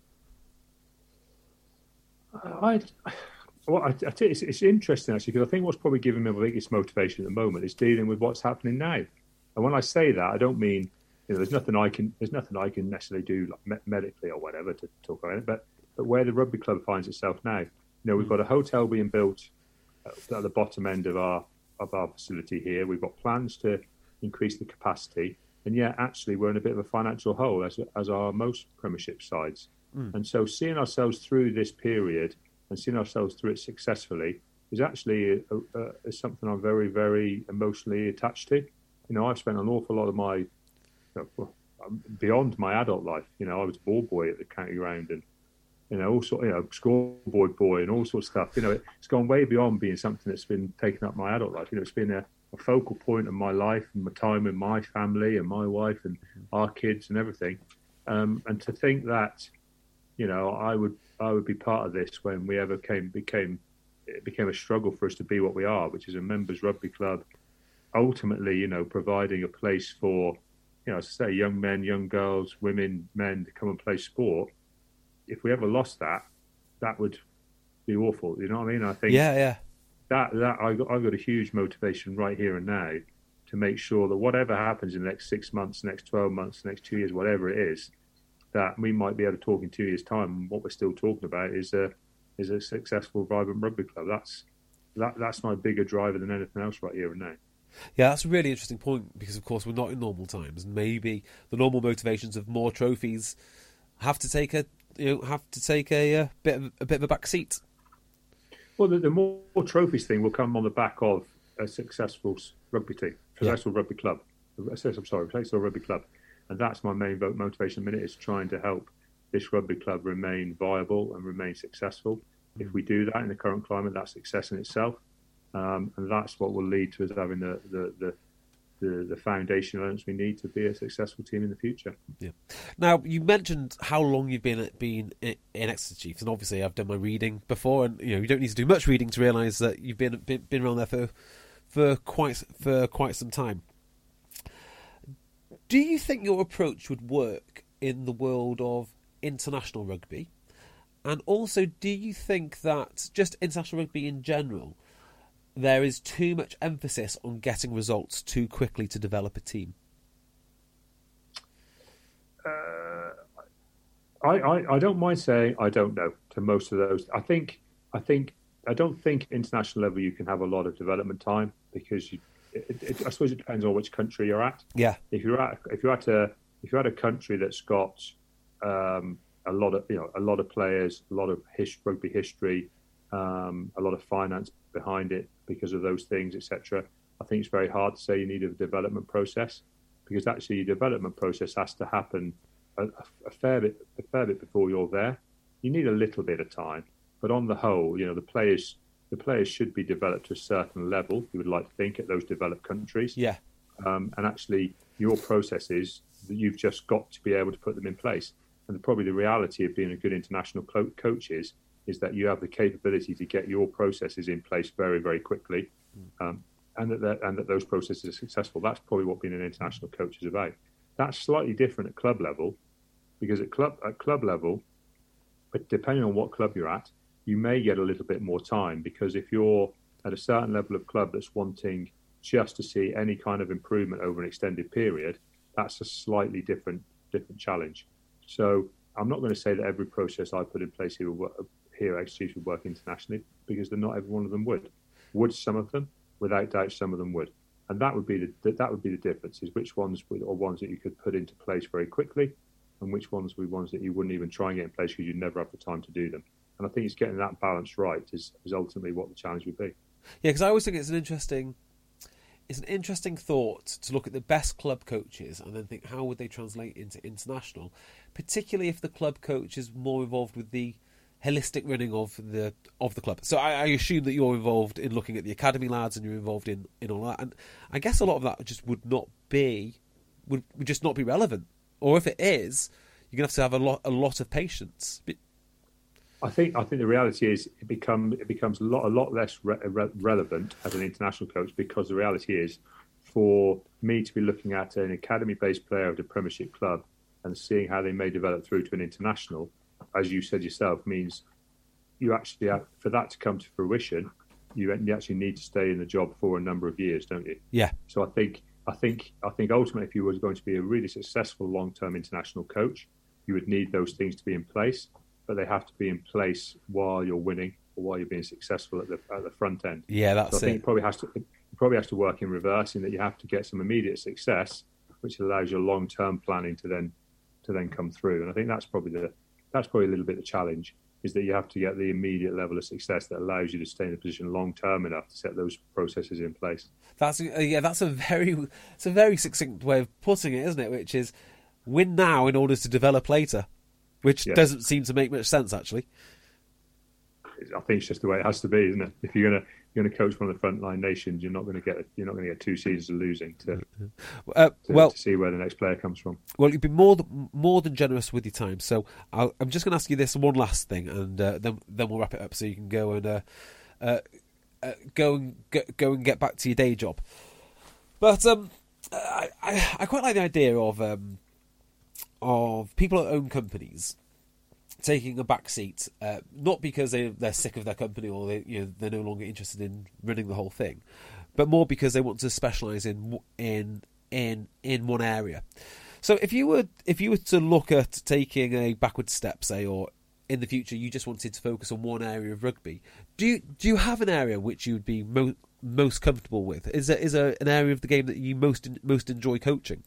I, well, I, I tell you, it's, it's interesting, actually, because I think what's probably giving me the biggest motivation at the moment is dealing with what's happening now. And when I say that, I don't mean, you know, there's nothing I can, there's nothing I can necessarily do like me- medically or whatever to talk about it, but But where the rugby club finds itself now, you know, we've got a hotel being built at the bottom end of our of our facility here. We've got plans to increase the capacity, and yet actually we're in a bit of a financial hole as as are most Premiership sides. Mm. And so, seeing ourselves through this period and seeing ourselves through it successfully is actually a, a, a, something I'm very, very emotionally attached to. You know, I've spent an awful lot of my you know, beyond my adult life. You know, I was a ball boy at the county ground and. You know, all sort, you know, scoreboard boy and all sorts of stuff. You know, it's gone way beyond being something that's been taking up my adult life. You know, it's been a, a focal point of my life and my time with my family and my wife and our kids and everything. Um, and to think that, you know, I would I would be part of this when we ever came became it became a struggle for us to be what we are, which is a members rugby club. Ultimately, you know, providing a place for, you know, as I say, young men, young girls, women, men to come and play sport. If we ever lost that, that would be awful. You know what I mean? I think yeah, yeah. That that I got I got a huge motivation right here and now to make sure that whatever happens in the next six months, next twelve months, next two years, whatever it is, that we might be able to talk in two years' time. And what we're still talking about is a is a successful, vibrant rugby club. That's that that's my bigger driver than anything else right here and now. Yeah, that's a really interesting point because, of course, we're not in normal times, and maybe the normal motivations of more trophies have to take a you know have to take a, a bit of a bit of a back seat. Well, the, the more trophies thing will come on the back of a successful rugby team, successful yeah. rugby club. I'm sorry, successful rugby club, and that's my main motivation. A minute is trying to help this rugby club remain viable and remain successful. Mm-hmm. If we do that in the current climate, that's success in itself, um, and that's what will lead to us having the the the, the, the foundation elements we need to be a successful team in the future. Yeah. Now, you mentioned how long you've been been in Exeter Chiefs, and obviously I've done my reading before, and you know you don't need to do much reading to realise that you've been, been been around there for for quite for quite some time. Do you think your approach would work in the world of international rugby? And also, do you think that just international rugby in general, there is too much emphasis on getting results too quickly to develop a team? Uh, I, I, I don't mind saying I don't know to most of those. I think I think I don't think international level you can have a lot of development time because you, it, it, I suppose it depends on which country you're at. Yeah. If you're at if you're at a if you're at a country that's got um, a lot of you know a lot of players, a lot of his, rugby history, um, a lot of finance behind it because of those things, et cetera. I think it's very hard to say you need a development process because actually your development process has to happen a, a fair bit a fair bit before you're there. You need a little bit of time, but on the whole, you know, the players the players should be developed to a certain level. You would like to think at those developed countries. Yeah. Um, and actually, your processes, you've just got to be able to put them in place. And probably the reality of being a good international co- coach is, is that you have the capability to get your processes in place very, very quickly, um, and that that- and that those processes are successful. That's probably what being an international coach is about. That's slightly different at club level, because at club at club level, but depending on what club you're at, you may get a little bit more time, because if you're at a certain level of club that's wanting just to see any kind of improvement over an extended period, that's a slightly different different challenge. So I'm not going to say that every process I put in place here, will work, here at X G would work internationally, because not every one of them would. Would some of them? Without doubt, some of them would. And that would be the that would be the difference, is which ones would, or ones that you could put into place very quickly, and which ones were ones that you wouldn't even try and get in place because you'd never have the time to do them. And I think it's getting that balance right is, is ultimately what the challenge would be. Yeah, because I always think it's an interesting, it's an interesting thought to look at the best club coaches and then think, how would they translate into international, particularly if the club coach is more involved with the holistic running of the of the club. So I, I assume that you're involved in looking at the academy lads, and you're involved in, in all that. And I guess a lot of that just would not be would, would just not be relevant. Or if it is, you're gonna have to have a lot a lot of patience. But, I think I think the reality is it become it becomes a lot a lot less re- re- relevant as an international coach, because the reality is, for me to be looking at an academy-based player of the Premiership club and seeing how they may develop through to an international, as you said yourself, means you actually have, for that to come to fruition, you, you actually need to stay in the job for a number of years, don't you? yeah, So I think I think I think ultimately, if you were going to be a really successful long-term international coach, you would need those things to be in place. But they have to be in place while you're winning, or while you're being successful at the at the front end. yeah, that's so I think it. it probably has to it probably has to work in reverse, in that you have to get some immediate success, which allows your long term planning to then to then come through. And I think that's probably the that's probably a little bit the challenge, is that you have to get the immediate level of success that allows you to stay in a position long term enough to set those processes in place. That's uh, yeah, that's a very it's a very succinct way of putting it, isn't it? Which is win now in order to develop later. Which Yeah. doesn't seem to make much sense, actually. I think it's just the way it has to be, isn't it? If you're gonna you're gonna coach one of the frontline nations, you're not going to get you're not going to get two seasons of losing to, Uh, to, well, to see where the next player comes from. well, you've been more than, more than generous with your time. So I'll, I'm just going to ask you this one last thing, and uh, then then we'll wrap it up, so you can go and uh, uh, uh, go and go, go and get back to your day job. But um, I, I I quite like the idea of um, of people that own companies taking a back seat, uh, not because they, they're sick of their company, or they, you know, they're no longer interested in running the whole thing, but more because they want to specialise in in in in one area. So if you were if you were to look at taking a backward step, say, or in the future you just wanted to focus on one area of rugby, do you do you have an area which you would be mo- most comfortable with? Is there is there an area of the game that you most most enjoy coaching?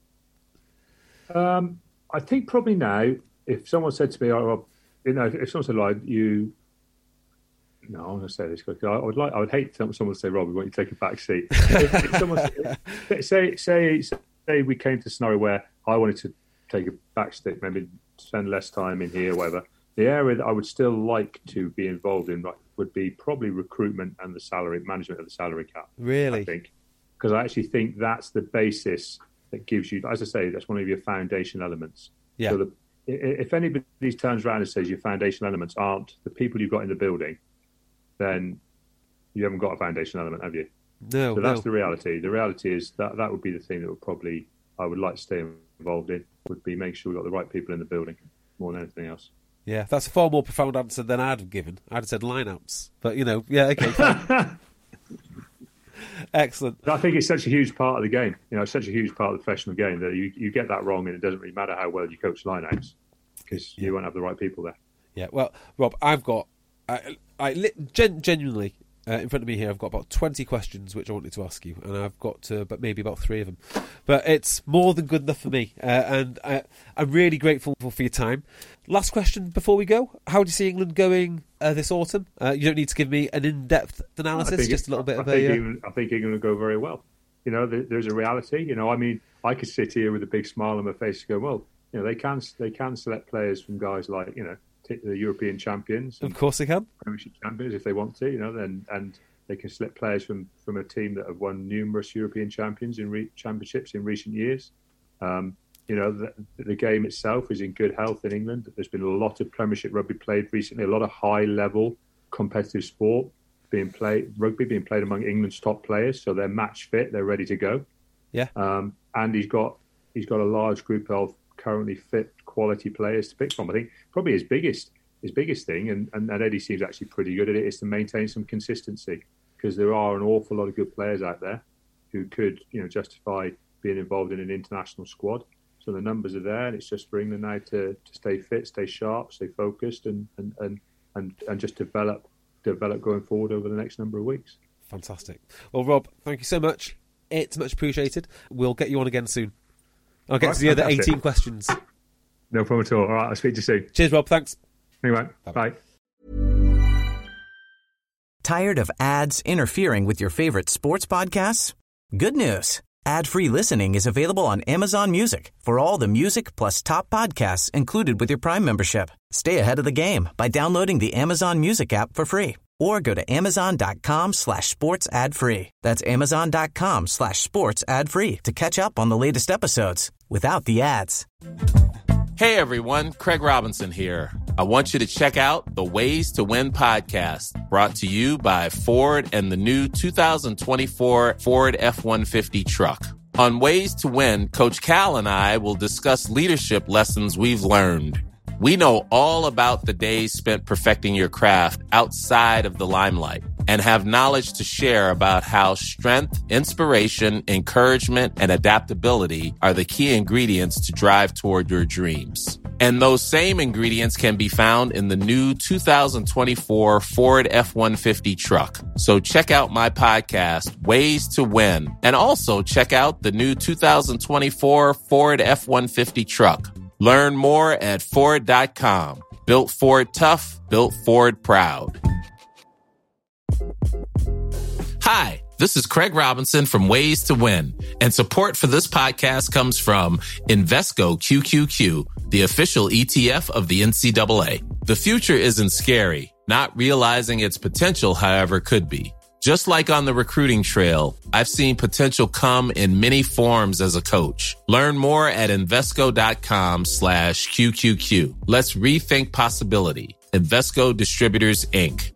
Um, I think probably now, if someone said to me, "Oh, well, you know, if someone said like you," no, I'm going to say this because I would like, I would hate someone to say, "Rob, we want you to take a back seat." if, if someone say, say, say, we came to a scenario where I wanted to take a back stick, maybe spend less time in here, whatever. The area that I would still like to be involved in, right, would be probably recruitment and the salary management of the salary cap. Really, I think, because I actually think that's the basis that gives you, as I say, that's one of your foundation elements. Yeah. So the, if anybody turns around and says your foundation elements aren't the people you've got in the building, then you haven't got a foundation element, have you? no, So that's no. the reality. The reality is that that would be the thing that would probably I would like to stay involved in, would be make sure we've got the right people in the building more than anything else. Yeah, that's a far more profound answer than I'd have given. I'd have said lineouts, but you know, yeah, okay, fine. Excellent. But I think it's such a huge part of the game. You know, it's such a huge part of the professional game that you, you get that wrong, and it doesn't really matter how well you coach lineouts, because you won't have the right people there. Yeah, well, Rob, I've got, I, I li- gen- genuinely, uh, in front of me here, I've got about twenty questions which I wanted to ask you, and I've got to, but maybe about three of them. But it's more than good enough for me, uh, and I, I'm really grateful for your time. Last question before we go: how do you see England going uh, this autumn? Uh, you don't need to give me an in-depth analysis, just a little bit I of think a. Uh, England, I think England will go very well. You know, there, there's a reality. You know, I mean, I could sit here with a big smile on my face and go, well, you know, they can they can select players from guys like, you know, the European champions. Of course they can. Premiership champions if they want to, you know, then and they can select players from, from a team that have won numerous European champions in re- championships in recent years. Um, you know, the, the game itself is in good health in England. There's been a lot of Premiership rugby played recently, a lot of high-level competitive sport being played, rugby being played among England's top players, so they're match fit, they're ready to go. Yeah. Um, and he's got he's got a large group of currently fit quality players to pick from. I think probably his biggest his biggest thing, and, and, and Eddie seems actually pretty good at it, is to maintain some consistency, because there are an awful lot of good players out there who could, you know, justify being involved in an international squad. So the numbers are there, and it's just for England now to, to stay fit, stay sharp, stay focused, and, and, and, and, and just develop develop going forward over the next number of weeks. Fantastic. Well, Rob, thank you so much. It's much appreciated. We'll get you on again soon. I'll get Right, to the other fantastic. eighteen questions. No problem at all. All right, I'll speak to you soon. Cheers, Rob. Thanks. Anyway, Bye-bye. bye. Tired of ads interfering with your favorite sports podcasts? Good news. Ad-free listening is available on Amazon Music for all the music plus top podcasts included with your Prime membership. Stay ahead of the game by downloading the Amazon Music app for free or go to amazon.com slash sports ad free. That's amazon.com slash sports ad free to catch up on the latest episodes without the ads. Hey everyone, Craig Robinson here. I want you to check out the Ways to Win podcast, brought to you by Ford and the new two thousand twenty-four Ford F one fifty truck. On Ways to Win, Coach Cal and I will discuss leadership lessons we've learned. We know all about the days spent perfecting your craft outside of the limelight and have knowledge to share about how strength, inspiration, encouragement, and adaptability are the key ingredients to drive toward your dreams. And those same ingredients can be found in the new two thousand twenty-four Ford F one fifty truck. So check out my podcast, Ways to Win, and also check out the new two thousand twenty-four Ford F one fifty truck. Learn more at Ford dot com. Built Ford tough, built Ford proud. Hi, this is Craig Robinson from Ways to Win, and support for this podcast comes from Invesco Q Q Q, the official E T F of the N C double A. The future isn't scary. Not realizing its potential, however, could be. Just like on the recruiting trail, I've seen potential come in many forms as a coach. Learn more at Invesco.com slash QQQ. Let's rethink possibility. Invesco Distributors, Incorporated.